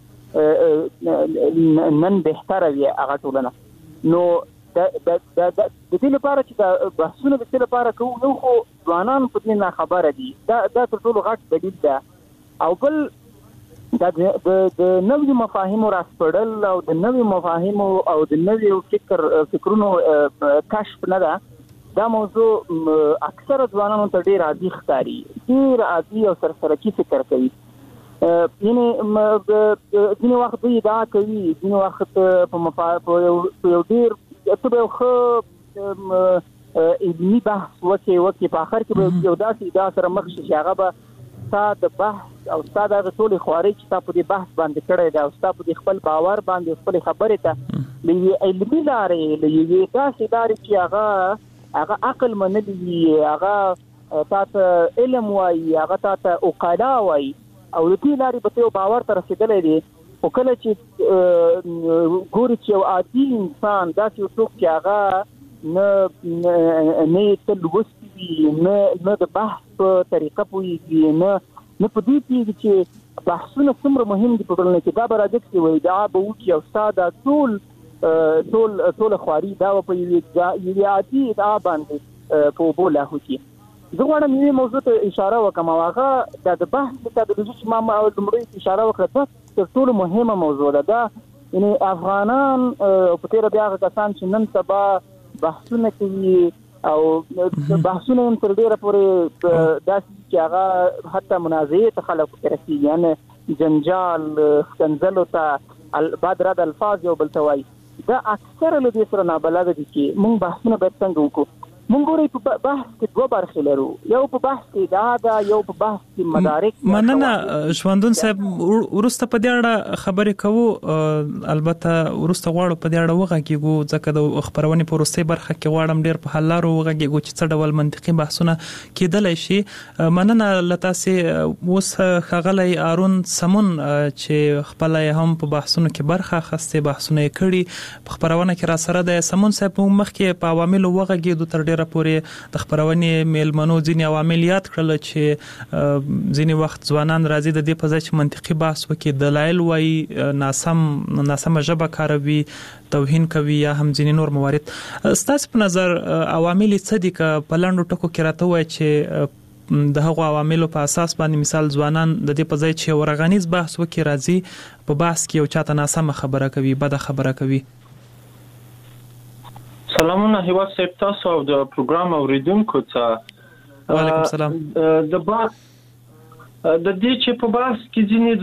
وړاندې نن بهتره وي هغه ټولنه. نو د دې لپاره چې دا بحثونه د څه لپاره کوو، یو خو ځوانان په دې ناخبره دي، دا تر ټولو غټ دلیل ده. او بل دا د نویو مفاهیمو راسپړل او د نویو مفاهیمو او د نویو فکرونو کشف نه ده. دا موضوع اکثره ځوانانو ته ډېر عادي ښکاري، ډېر عادي او سرسرکي فکر کوي. ځینې وخت دوی ادعا کوي، ځینې وخت په یو ډېر ته به یو ښه علمي بحث وکړي، په آخر کې به یو داسې ادعا سره مخ شي چې هغه به ستا د بحث او ستا د هغې ټولې خوارۍ چې ستا په دې بحث باندې کړی ده او ستا په دې خپل باور باندې خپلې خبرې ته له یوې علمي لارې، له یوې داسې لارې چې هغه عقل منلی وي، هغه تا ته علم وایي، هغه تا ته عقلا وایي، او د دې لارې به ته یو باور ته رسېدلی دی. خو کله چې ګوري چې یو عادي انسان داسې یو څوک چې هغه نه یې څه لوستی وي، نه د بحث په طریقه پوهېږي، نه په دې پوهېږي چې بحثونه څومره مهم دي په ټولنه کې، دا به راځي چې ادعا به وکړي او ستا دا ټول خواري دا په یوې عادي ادعا باندې په اوبو لاهو کړي. زه غواړم یوې موضوع ته اشاره وکړم او هغه دا د بحث د تدریجي چې ما لومړی اشاره وکړه، دا تر ټولو مهمه موضوع ده. دا یعنې افغانان په تېره بیا هغه کسان چې نن سبا بحثونه کوي او بحثونه هم تر ډېره پورې داسې چې هغه حتی منازعې ته خلک رسېږي، یعنې جنجال، ښکنځلو ته بد رد الفاظ یو بل ته وایي. دا اکثره له دې سره نابلده دي چې موږ بحثونه باید څنګه وکړو. موږ ګورئ په بحث کې 2 برخې لرو، یو په بحث کې ادعا ده، یو په بحث کې مدارک. مننه ژوندون صاحب، وروسته په دې اړه خبرې کوو، البته وروسته غواړو په دې اړه وغږیږو، ځکه د خپرونې په وروستۍ برخه کې غواړم ډېر په حل لارو وغږیږو چې څه ډول منطقي بحثونه کېدلی شي. مننه له تاسې. اوس ښاغلی هارون سمون چې خپله یې هم په بحثونو کې برخه اخیستې، بحثونه یې کړي، په خپرونه کې راسره دی. سمون صاحب، موږ مخکې په عواملو وغږېدو، تر ډېره پورې د خپرونې میلمنو ځینې عوامل یاد کړل چې ځینې وخت ځوانان راځي د دې په ځای چې منطقي بحث وکړي، دلایل وایي، ناسمه ژبه کاروي، توهین کوي یا هم ځینې نور موارد. ستاسو په نظر عوامل څه دي؟ که په لنډو ټکو کې راته ووایئ چې د هغو عواملو په اساس باندې مثال ځوانان د دې په ځای چې یو رغنیز بحث وکړي راځي په بحث کې یو چاته ناسمه خبره کوي، بده خبره کوي. سلامونه هیواد صاحب، تاسو او د پروګرام اوریدونکو ته. وعلیکم السلام. د دې چې په بحث کې ځینې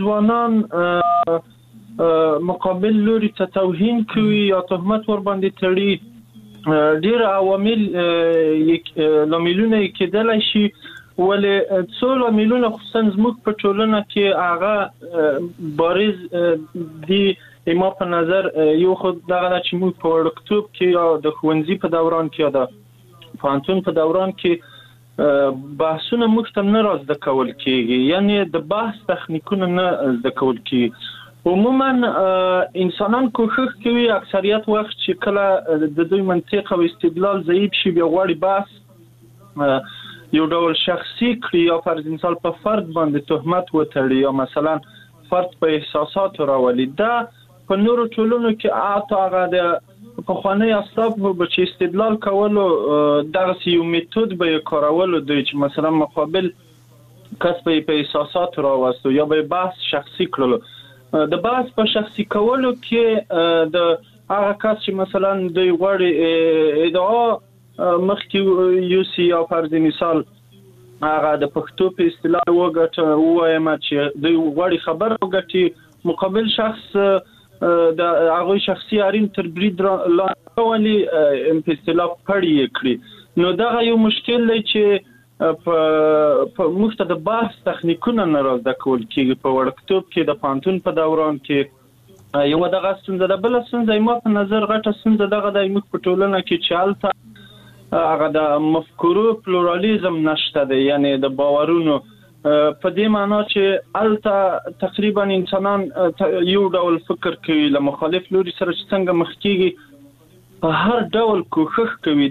ځوانان مقابل لوري ته توهین کوي یا تهمت ور باندې تړي، ډېر عوامل لاملونه کېدلی شي، ولې څو لاملونه خصوصا زموږ په ټولنه کې هغه بارز دي. ما په نظر یو خود دغه چې موږ په وړکتوب کې یا د ښوونځي په دوران کې یا د پوهنتون په دوران کې بحثونه موږ ته نه رازده کول کېږي، یعنی د بحث تخنیکونه نه زده کول کېږي. عموما انسانان کوښښ کوي اکثریت وخت چې کله د دوی منطق او استدلال ضعیف شي بیا غواړي بحث یو ډول شخصي کړي یا فرض مثال په فرد باندې تهمت وتړي یا مثلا فرد په احساسات راولي. دا په نورو ټولنو کې اته هغه د پخوانی اسباب به چې استدلال کولو دغه یو میتود به کارولو دوی چې مثلا مقابل کس په احساسات راوستو یا به بحث شخصي کړلو. د بحث په شخصي کولو کې د هغه کس چې مثلا دوی غواړي ادعا مخکې یوسي یا فرض مثال هغه د پښتو په اصطلاح وګټه وایم چې دوی غواړي خبر وګټي مقابل شخص د هغه شخصي اړین تر برید لاندې په اصطلاح پړی کړی. نو دا یو مشکل دی چې په مخته د بحث تخنیکونه نه راځي کول کېږي په وړکتوب کې د پانتون په دوران کې یو دغه ستونزه ده. بل ستونزه ما په نظر غټه ستونزه دغه د موږ په ټولنه کې چې هلته هغه د مفکورو پلورالیزم نشته دی، یعنی د باورونو په دې معنا چې الته تقریبا انسانان یو ډول فکر کوي له مخالف لوري سره چې څنګه مخ کېږي په هر ډول کوښښ کوي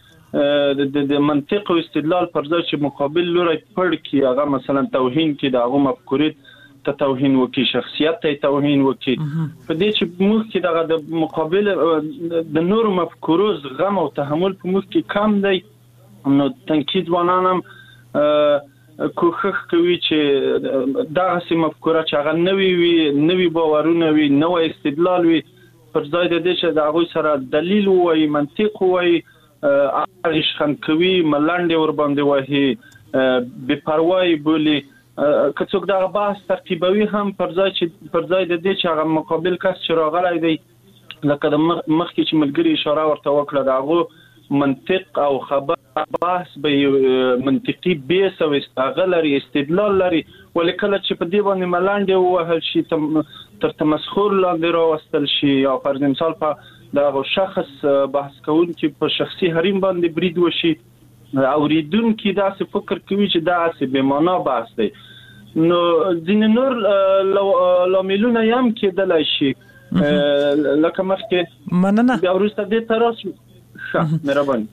دی د منطق او استدلال پر ځای چې مقابل لوري پړ کی هغه مثلا توهین کې د هغه مفکورې ته توهین وکي، شخصیت ته توهین وکي. په دې چې موږ کې دغه د مقابل د نورو مفکورو زغم او تحمل په موږ کې کم دی. نو تنقید ځوانان هم کوښښ کوي چې دغه سي مفکوره چې هغه نوي وي، نوي باورونه وي، نوې استدلال وي، پر ځای د دې چې د هغوی سره دلیل وایي، منطق وایي، هغه شخن کوي، ملنډې ور باندې وایي، بې پروایي بولي. که څوک دغه بحث ترتیبوي هم پر ځای د دې چې هغه مقابل کس چې راغلی دی لکه د مخکې چې ملګري اشاره ورته وکړه د هغو منطق او خبر بحث به منطقي بیس او هغه لري، استدلال لري. ولې کله چې په دې باندې ملنډې ووهل شي، تر تمسخر لاندې راوستل شي یا فرض مثال په دغه شخص بحث کوونکي په شخصي حریم باندې برید وشي، اوریدونکي داسې فکر کوي چې دا څه بې معنا بحث دی. نو ځینې نور لاملونه هم کېدلی شي لکه مخکې مننه بیا وروسته دې ته راشو. ښه مهرباني.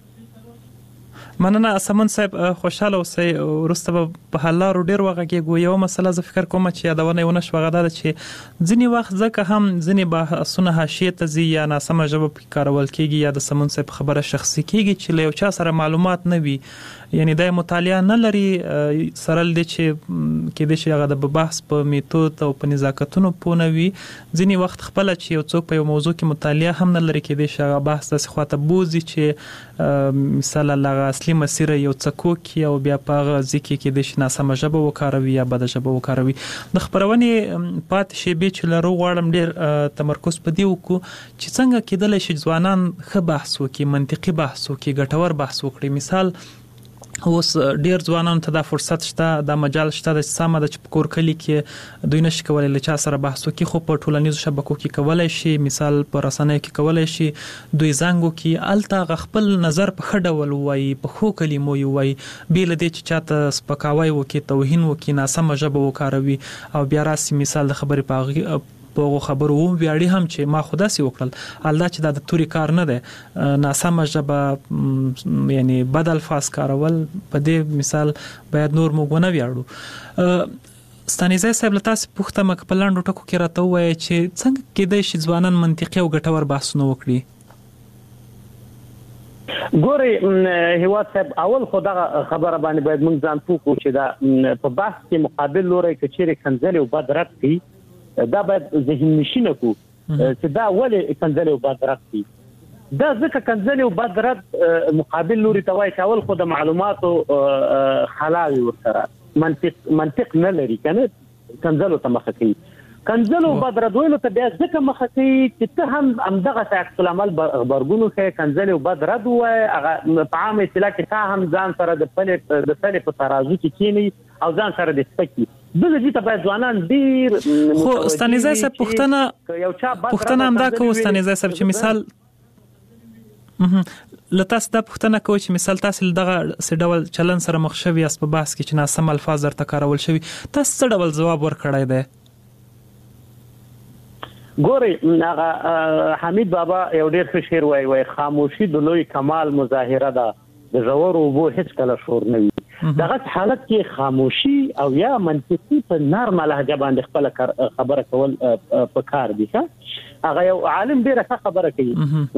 مننه سمون صاحب، خوشاله اوسئ. وروسته به په حل لارو ډېر وغږېږو. یوه مسله زه فکر کوم چې یادونه یې ونه شوه، هغه دا ده چې ځینې وخت ځکه هم ځینې بحثونه حاشیې ته ځي یا ناسمه ژبه پکې کارول کېږي یا د سمون صاحب خبره شخصي کېږي چې له یو چا سره معلومات نه وي، یعنی دا مطالعه نه لري سره لدې چې کېدای شي هغه د بحث په میتود او په نزاکتونو پوه نه وي. ځینې وخت خپله چې یو څوک په یو موضوع کې مطالعه هم نه لري کېدای شي هغه بحث داسې خواته بوځي چې مثلا هغه اصلي مسیر یو څه کوکي او بیا په هغه ځای کې کېدای شي ناسمه ژبه وکاروي یا بده ژبه وکاروي. د خپرونې پاتې شیبې چې لرو غواړم ډېر تمرکز په دې وکړو چې څنګه کېدلی شي ځوانان ښه بحث وکړي، منطقي بحث وکړي، ګټور بحث وکړي. مثال اوس ډیر ځوانانو ته دا فرصت شته، دا مجال شته د سمه د چپکور کلی کې دوی نشي کولای له چا سره بحث وکړي، خو په ټولنیزو شبکو کې کولای شي، مثال په رسنیو کې کولای شي، دوی زنګ وکړي، الته خپل نظر په ښه ډول وایي، په ښو کلمو وایي، بیل دې چې چاته سپکاوی وکړي، توهین وکړي، ناسمه ژبه وکاروي او بیا راسي مثال د خبرې په خبرو ویاړي هم چې ما خدا سي وکړل، الله چې دا د توري کار نه ده، ناسمه ژبه یعنی بد الفاظ کارول، په دې مثال باید نور موږ نه ویاړو. ستانیزه صاحب له تاسو پوښتنه په لاندو ټکو کې راته وایي چې څنګه کېدای شي ځوانان منطقي او ګټور بحثونه وکړي؟ ګوري هیواد صاحب، اول خو دا خبره باندې باید موږ ځان پوښتو چې دا په بحث کې مقابل لوري کې چیرې کنځلې او بد رد کوي، دا باید ذهن نشینه کو چې دا ولې کنځلې او بد رد کوي. دا ځکه کنځلې او بد رد مقابل لوري ته وایي چې اول خو د معلوماتو خلاوي ورسره منطق نه لري، کنه کنځلو ته مخه کوي. کنځلو او بد رد ویلو ته بیا ځکه مخه کوي چې ته هم همدغه عکس العمل غبرګونو ښیي، کنځلې او بد رد وایي، هغه په عامه اصطلاح کې تا هم ځان سره د پلې په ترازو کې کینی او ځان سره د سپکی دغه دې ته باید ځوانان ډیر. خو ستانیزه صاحب پوښتنه هم دا کوو ستانیزه صاحب چې مثال لته ست پوښتنه کوي چې مثال تاسو دغه څه ډول چلن سره مخ شوی اس په بحث کې چې ناسم الفاظ درته کارول شوی، تاسو څه ډول جواب ورکړای دی؟ ګوري هغه حمید بابا یو ډیر ښه شعر وایي، خاموشي د لوی کمال مظاهره ده، د ژورو اوبو هیڅ کله شور نه وي. دغه حالت کې خاموشي او یا منطقي په نرمه لهجه باندې خپل خبره کول پکار دي. هغه یو عالم ډیره ښه خبره کوي،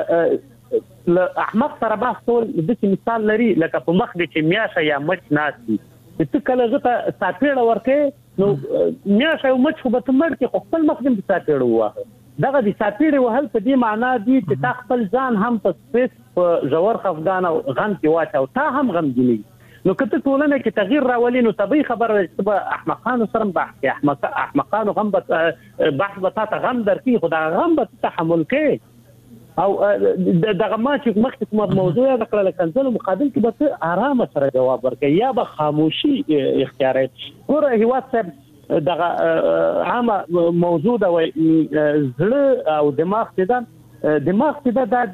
وای له احمق سره بحث کول د مثال لري لکه په مخ کې چې میاشه یا مچ ناستي، ته کله زه ته ساپېړه ورکې نو میاشه او مچ خو به ته مړ کې خپل مخ دې ساپېړه ووهه. دغه د ساپېړې وهل په دې معنا دي چې تا خپل ځان هم په سپیس په ژور خفګان او غم کې واچو، تا هم غمجنې. نو که ته ټولنه کې تغییر راولي نو طبیعي خبره ده چې به احمقانو سره بحث کوي، احمقانو غم بحث به تا ته غم درکړي، خو دغه غم به تحمل کوي. او دغه ما چې مخکې کومه موضوع یاد کړله کنځلو مقابل کې به ته ارامه سره جواب ورکړي یا به خاموشي اختیاروي. ګوره هیواد صاحب دغه عامه موضوع ده، وای زړه او دماغ چې ده دا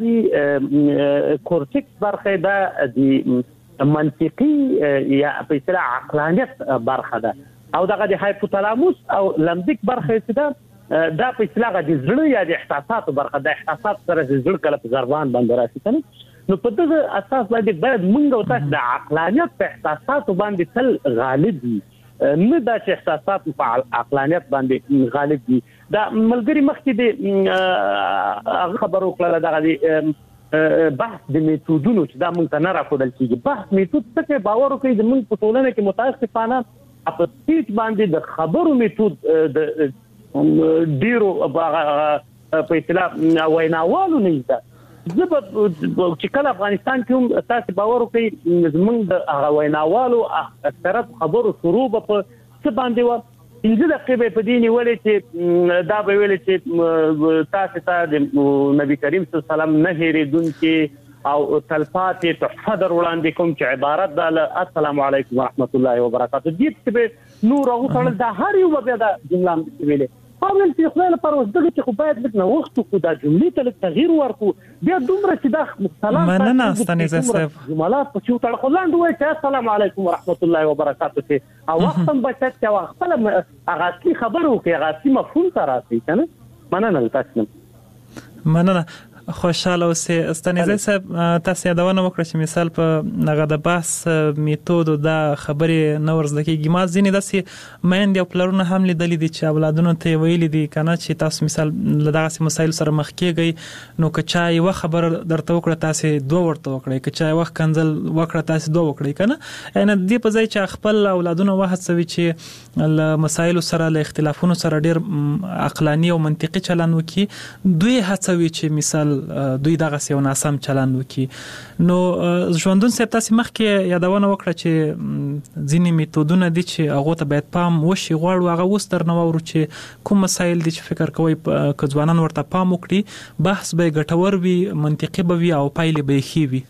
د کورټیکس برخه ده، د منطقي یا په اصطلاح عقلانیت برخه ده، او دغه د هایپوتالاموس او لمبیک برخه چې ده دا په اصطلاح د زړه یا د احساساتو برخه ده. احساسات سره د زړه کله په ضربان باندې راشي کنه، نو په دغه اساس باندې باید موږ او تاسو د عقلانیت په احساساتو باندې تل غالب وي، نه دا چې احساسات په عقلانیت باندې غالب دي. دا ملګری مخکې د خبرو کړل دغه د بحث د میتودونو چې دا موږ ته نه راښودل کېږي. بحث میتود څه باور کوي د موږ په ټولنه کې متاسفانه په تیج باندې د خبرو میتود د ډیرو په اصطلاح ویناوالو نه ده. زه چې کله افغانستان کې هم تاسو باور کوي زمونږ د هغه ویناوالو اکثرت خبرو شروع په څه باندې و 15 دقیقې په دې نیولې چې دا به ویل چې تاسو ته د نبی کریم صلی الله علیه وسلم نه هېرېدونکي او تلفاتې تحفه در وړاندې کوم چې عبارت ده السلام علیکم ورحمت الله وبرکاته. دې چې به نور هغه دا هر یو بیا دا جمله ویلې قابل چې خپل لپاره وسدغه چې خو باید لږ وخت کو دا جملې ته تغییر ورکو بیا دومره چې دا مختلف مننه ستنیزه صاحب جملات په څو تړ خلاند وای چې السلام علیکم ورحمت الله وبرکاته او وخت هم بچت چې خپل هغه خبرو کې هغه مفهوم سره راسي کنه. مننه تاسو مننه خوشاله اوسئ. ستنیزه صاحب تاسو یادونه وکړه چې مثال په هغه د بحث میتود او د خبرې نور ځکه ما ځینې داسې مېند یو پلرونه هم لیدلې دي چې اولادونو ته ویلي دي کنه چې تاسو مثال له دغه مسایل سره مخ کېږئ نو که چا یو خبر درته وکړه تاسو دوه ورته وکړئ، که چا یو کنځل وکړه تاسو دوه وکړئ کنه. ان دې په ځای چې خپل اولادونو وهڅوي چې له مسایل سره له اختلافونو سره ډیر عقلاني او منطقي چلند وکړي، دوی هڅوي چې مثال دوی دغه سیو ناسم چلند وکي. نو ژوندون صاحب تاسو مخکې یادونه وکړه چې ځینې میتودونه دي چې هغه ته باید پام وشي، غواړو هغه وستر نو ورو چې کوم مسایل دي چې فکر کوي که ځوانان ورته پام وکړي بحث به ګټور وي، منطقي به وي او پایلې به ښې وي.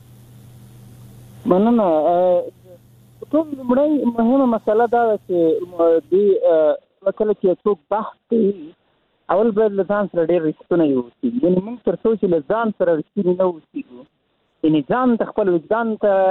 مننه. ټول لومړی مهمه مسله دا ده چې د کله چې څوک بحث کوي اول باید له ځان سره ډېر رښتونه یوسي، یعنې موږ تر څو چې له ځان سره رښتیني نه اوسېږو، یعنې ځان ته خپل وجدان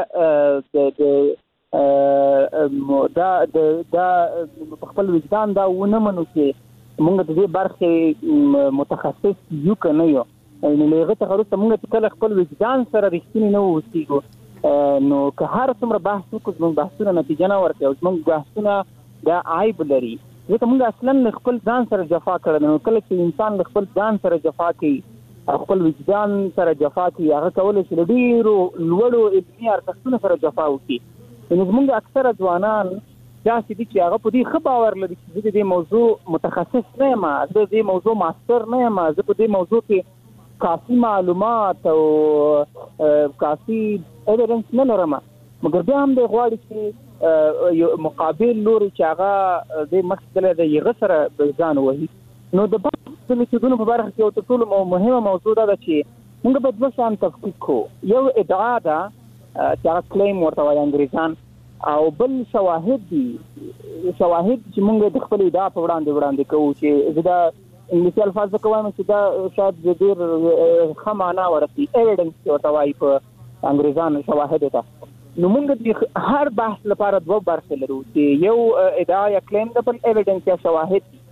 ته دا په خپل وجدان دا ونه منو چې موږ د دې برخې متخصص یو که نه یو، یعنې له هغه څخه وروسته موږ چې کله خپل وجدان سره رښتیني نه اوسېږو نو که هر څومره بحث وکړو زموږ بحثونه نتیجه نه ورکوي او زموږ بحثونه دا عیب لري. ځکه موږ اصلا خپل ځان سره جفا کړل. نو کله چې انسان خپل ځان سره جفا کوي، خپل وجدان سره جفا کوي، هغه کولای شي ډېرو لوړو علمي ارزښتونو سره جفا وکړي. نو موږ اکثره ځوانان داسې دي چې هغه په دې ښه باور لري چې زه د دې موضوع متخصص نه یم، زه د دې موضوع ماستر نه یم، زه په دې موضوع کې کافي معلومات او کافي ایویډنس نه لرم، مګر بیا هم دی غواړي چې یو مقابل لوري چې هغه د مخکله د یغه سره ځان وهي. نو د بحث د میتودونو په برخه کې یو ټول مهمه موضوع ده چې موږ باید دوه شان تفکیک کوو. یو ادعا ده چې هغه کلیم ورته وایي انګریزان، او بل شواهد دي، شواهد چې موږ د خپل ادعا په وړاندې کوو چې زه دا انګلیسي الفاظ کوم چې دا شاید ډېر ښه معنا ورکړي، ایویډنس ورته وایي په انګریزانو شواهد ده. نو موږ د هر بحث لپاره دوه برخې لرو چې یو ادعا یا کلیم ده، بل ایویډنس یا شواهد دي.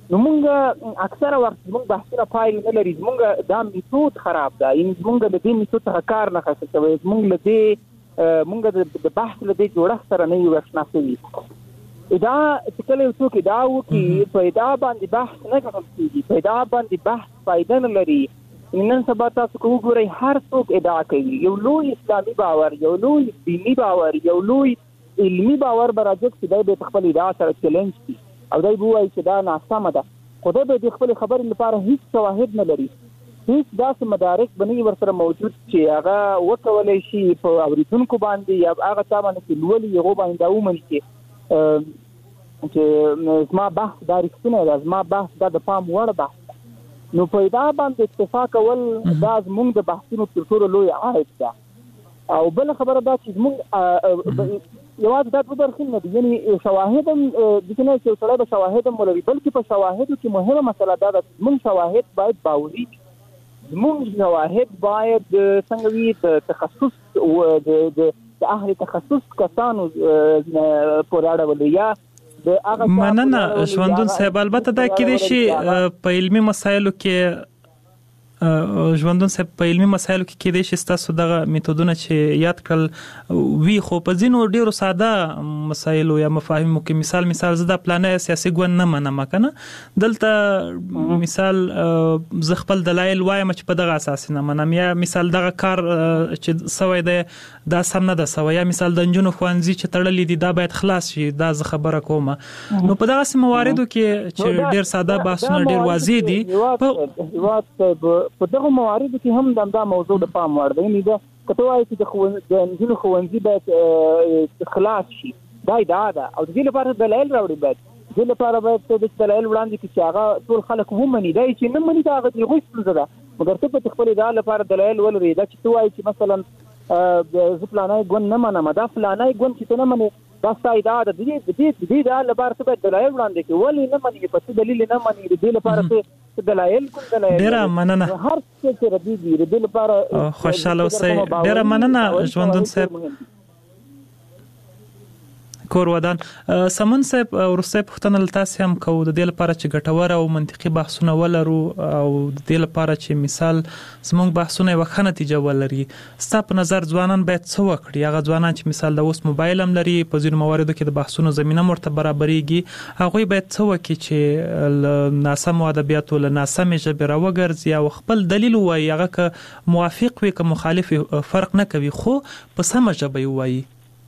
نو موږ اکثره وخت موږ بحثونه پایل نه لري، موږ دا میتود خراب ده، یعنی موږ د دې میتود څخه کار نه اخیستل شوی، موږ له دې موږ د بحث له دې جوړښت سره نه یو اشنا شوي. دا چې کله یو څوک ادعا وکړي په ادعا باندې بحث نه کوي کېږي، په ادعا باندې بحث فایده نه لري. نن سبا تاسو کو وګورئ هر څوک ادعا کوي، یو لوی اسلامي باور، یو لوی دینی باور، یو لوی علمي باور به راځي چې دا به خپل ادعا سره چیلنج کړي او دا به وایي چې دا ناسمه ده، خو دا به د خپل خبرې لپاره هیڅ شواهد نه لري، هیڅ داسې مدارک به نه ورسره موجود چې هغه وکولی شي په اورېدونکو باندې یا هغه چا باندې چې لولي هغو باندې دا ومني چې زما بحث دا رښتینی ده، زما بحث دا د پام وړ بحث ده. نو په ادعا باندې اکتفا کول دا زموږ د بحثونو تر ټولو لوی عایب ده. او بله خبره دا چې زموږ یوازې دا دوه برخې نه دي، یعنې شواهد هم داسې نه چې یو سړی به شواهد هم ولري، بلکې په شواهدو کې مهمه مسله دا ده چې زموږ شواهد باید باوري وي، زموږ شواهد باید څنګه وي د تخصص د اهل تخصص کسانو پورې اړه یا مننه ژوندون صاحب. البته دا کېدای شي په علمي مسایلو کې ژوندون صاحب په علمي مسایلو کې کېدای شي ستاسو دغه میتودونه چې یاد کړل وي، خو په ځینو ډیرو ساده مسایلو یا مفاهیمو کې مثال زه د پلانې سیاسي ګوند نه منم کنه، دلته مثال زه خپل دلایل وایم چې په دغه اساس نه منم، یا مثال دغه کار چې سوی دی دا سم نه ده سوی، یا مثال د نجونو ښوونځي چې تړلي دي دا باید خلاص شي، دا زه خبره کوم. نو په دغه مواردو کې چې ډیر ساده بحثونه ډیر واضح دي، په دغه مواردو کې هم دا موضوع د پام وړ دی. یعنې دا کته وایي چې د نجونو ښوونځي باید خلاص شي، دا ادعا ده او د دې لپاره دلایل راوړي، باید د دې لپاره باید د دلایل وړاندې کړي چې هغه ټول خلک ومني، دا چې نه مني دا هغه د هغوی ستونزه ده، مګر ته په خپل ادعا لپاره دلایل ولري. دا چې ته وایي چې مثلا زه فلانی ګوند نه منم، دا فلانی ګوند چې ته نه منې دا ستا ادعا ده، د دې ادعا لپاره ته باید دلایل وړاندې کړي، ولې نه منې، په څه دلیل نه منې، د دې لپاره ته دلایل کوم دلایل. ډیره مننه، هر څه چې ردیږي د دې لپاره خوشاله اوسئ. ډیره مننه ژوندون صاحب. کور ودان سمون صاحب ورسته پښتنه لتاسې هم کوو د دې لپاره چې ګټور او منطقي بحثونه ولرو او د دې لپاره چې مثال زموږ بحثونه یو ښه نتیجه ولري. ستا په نظر ځوانان باید څه وکړي؟ هغه ځوانان چې مثال د اوس موبایل هم لري، په ځینو مواردو کې د بحثونو زمینه مرته برابرېږي، هغوی باید څه وکړي چې ناسمو ادبیاتو له ناسمې ژبې راوګرځي او خپل دلیل ووایي، هغه که موافق وي که مخالف فرق نه کوي، خو په سمه ژبه یې ووایي.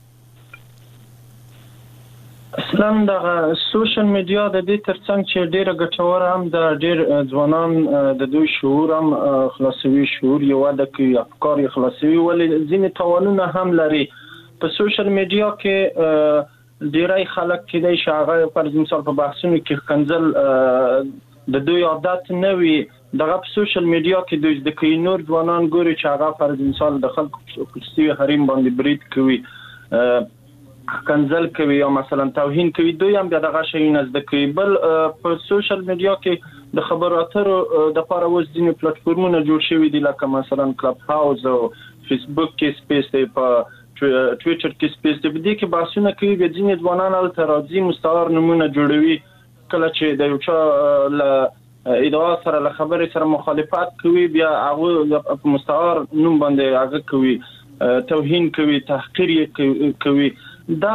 اصلا د سوشل میډیا د دې ترڅنګ چې ډیره ګټوره هم د ډیر ځوانان د دوی شعور هم خلاصوي، شعور یې وده کوي، افکار یې خلاصوي، ولې ځینې تاوانونه هم لري. په سوشل میډیا کې ډیری خلک کېدای شي هغه پر مثال په بحثونو کې ښکنځل د دوی عادت نه وي، دغه په سوشل میډیا کې دوی د کوي، نور ځوانان ګوري چې هغه پر مثال د خلکو خصوصي حریم باندې برید کوي، کنزل کوي یا مثلا توهین کوي، دوی هم دغه شیونه زده کوي. بل په سوشل میډیا کې د خبرو اترو د لپاره اوس ځینې پلیټفارمونه جوړ شوي دي، لکه مثلا کلب هاوس او فیسبوک کې سپیس دی، په ټویټر کې سپیس دی، په دې کې بحثونه کوي، به ځینې ځوانان هلته راځي، مستعار نومونه جوړوي، کله چې د یو چا له ادعا سره له خبرې سره مخالفت کوي، بیا هغه په مستعار نوم باندې هغه کوي، توهین کوي، تحقیر کوي. دا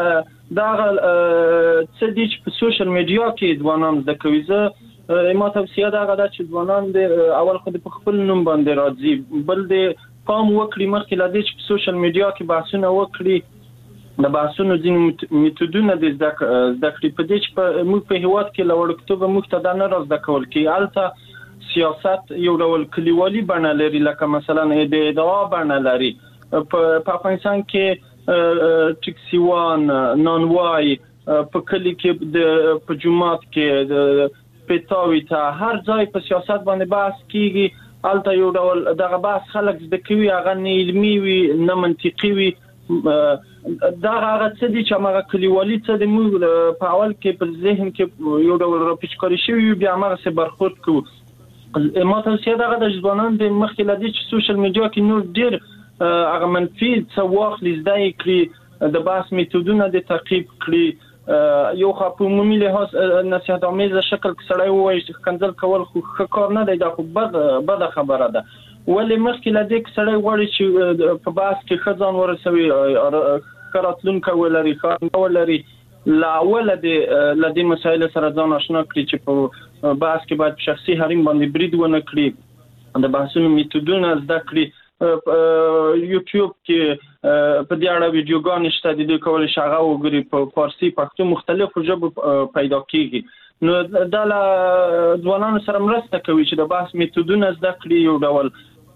څه دي چې په سوشل میډیا کې ځوانان زده کوي. زه ما توصیه دا غواړم چې ځوانان د اول خو د خپل نوم باندې راځي، بل د پام وکړي مخکې لا دې چې په سوشل میډیا کې بحثونه وکړي، د بحثونو ځینې میتودونه د زده کړي، په دې چې موږ په هیواد کې له وړکتوبه موږ ته دا نه را زده کول کېږي. هلته سیاست یو ډول کلیوالي بڼه لري، لکه مثلا د ادعا بڼه لري. په افغانستان کې ټکسیوان، نانوای، په کلی کې په جماعت کې د پیتاوي ته هر ځای په سیاست باندې بحث کیږي. هلته یو ډول دغه بحث خلک زده کوي، هغه نه علمي وي نه منطقي وي. دا هغه څه دي چې هغه کلیوالي څه د موږ په اول کې په ذهن کې یو ډول راپیچکاري شوي، بیا هماغسې برخورد کوو. ما توصیه دغه د ځوانانو د مخکې له دې چې سوشل میډیا کې نور ډېر هغه منفي څه واخلي، زده یې کړي، د بحث میتودونه د تعقیب کړي، یو خو په عمومي لحاظ نصیحت آمیز شکل کې سړی وایي چې کنځل کول خو ښه کار نه دی، دا خو بده خبره ده. ولې مخکې له دې سړی غواړي چې په بحث کې ښه ځان ورسوي، ښه راتلونکی ولري، ښه ولري، له اوله له دې مسایلو سره ځان آشنا کړي چې په بحث کې باید په شخصي حریم باندې برید ونه کړي، د بحثونو میتودونه زده کړي. یوټیوب کې په دې اړه ویډیوګانې شته، د دې کولای شي هغه وګوري، په فارسي، پښتو مختلفو ژبو پیدا کیږي. نو دا له ځوانانو سره مرسته کوي چې د بحث میتودونه زده کړي. یو ډول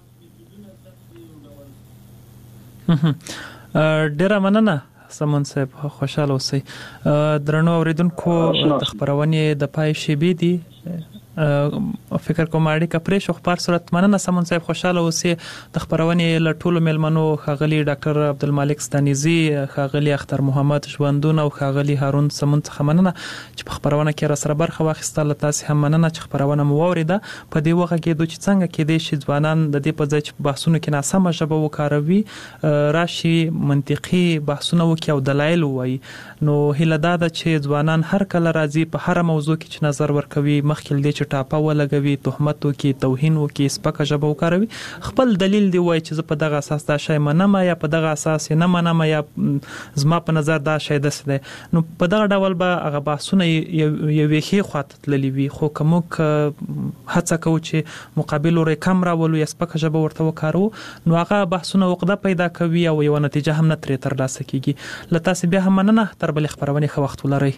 ډیره مننه سمون صاحب، خوشاله اوسئ. درنو اوریدونکو، د خبرونې د پای شیبې دي، فکر کوم اړیکه پرې شو. خبر صورت مننه سمون صاحب، خوشاله اوسئ. د خبرونې له ټولو ملمنو ښاغلي ډاکټر عبدالمالک ستانیزي، ښاغلي اختر محمد ژوندون او ښاغلي هارون سمون څخه مننه چې په خبرونه کې را سره برخه واخیسته. له تاسو هم مننه چې خبرونه مو واوریده. په دې وخت کې دوی چې څنګه کېدای شي ځوانان د دې په ځای چې بحثونو کې ناسمه ژبه وکاروي، راشي منطقي بحثونه وکړي او دلایل ووایي. نو هیله دا ده چې ځوانان هر کله راځي په هر موضوع کې چې نظر ورکوي، مخکې دې چې ټاپه ولګوي، تهمت وکړي، توهین وکړي، سپکه ژبه وکاروي، خپل دلیل دی وایي چې زه په دغه اساس دا شی منم، یا په دغه اساس نه منم، یا زما په نظر دا شی داسې دی. نو په دغه ډول به هغه بحثونه یوې ښې خواته تللي وي. خو که موږ هڅه کوو چې مقابل لوری کم راولو یا سپکه ژبه ورته وکاروو، نو هغه بحثونه عقده پیدا کوي او یوه نتیجه هم نه ترې ترلاسه کیږي. له تاسې بیا هم مننه. تر بلې خبرونې ښه وخت ولرئ.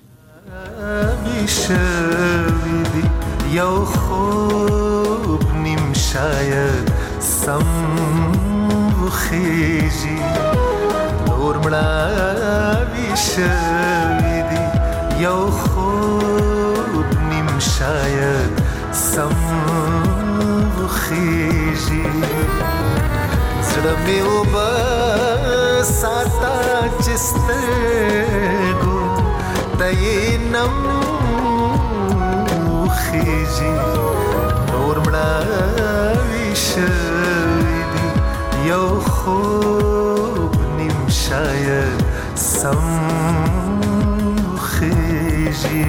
یو خوب نیم شاید سم وخیجی، نور مړاوي شوي دي. یو خوب نیم شاید سم وخیجی، زړه مې اوبه ساته چې سترګو ته یې نم خیجی، نور مړاوي شوي دي. یو خوب نیم شاید سم خیجی.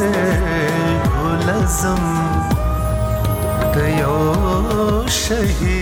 شهید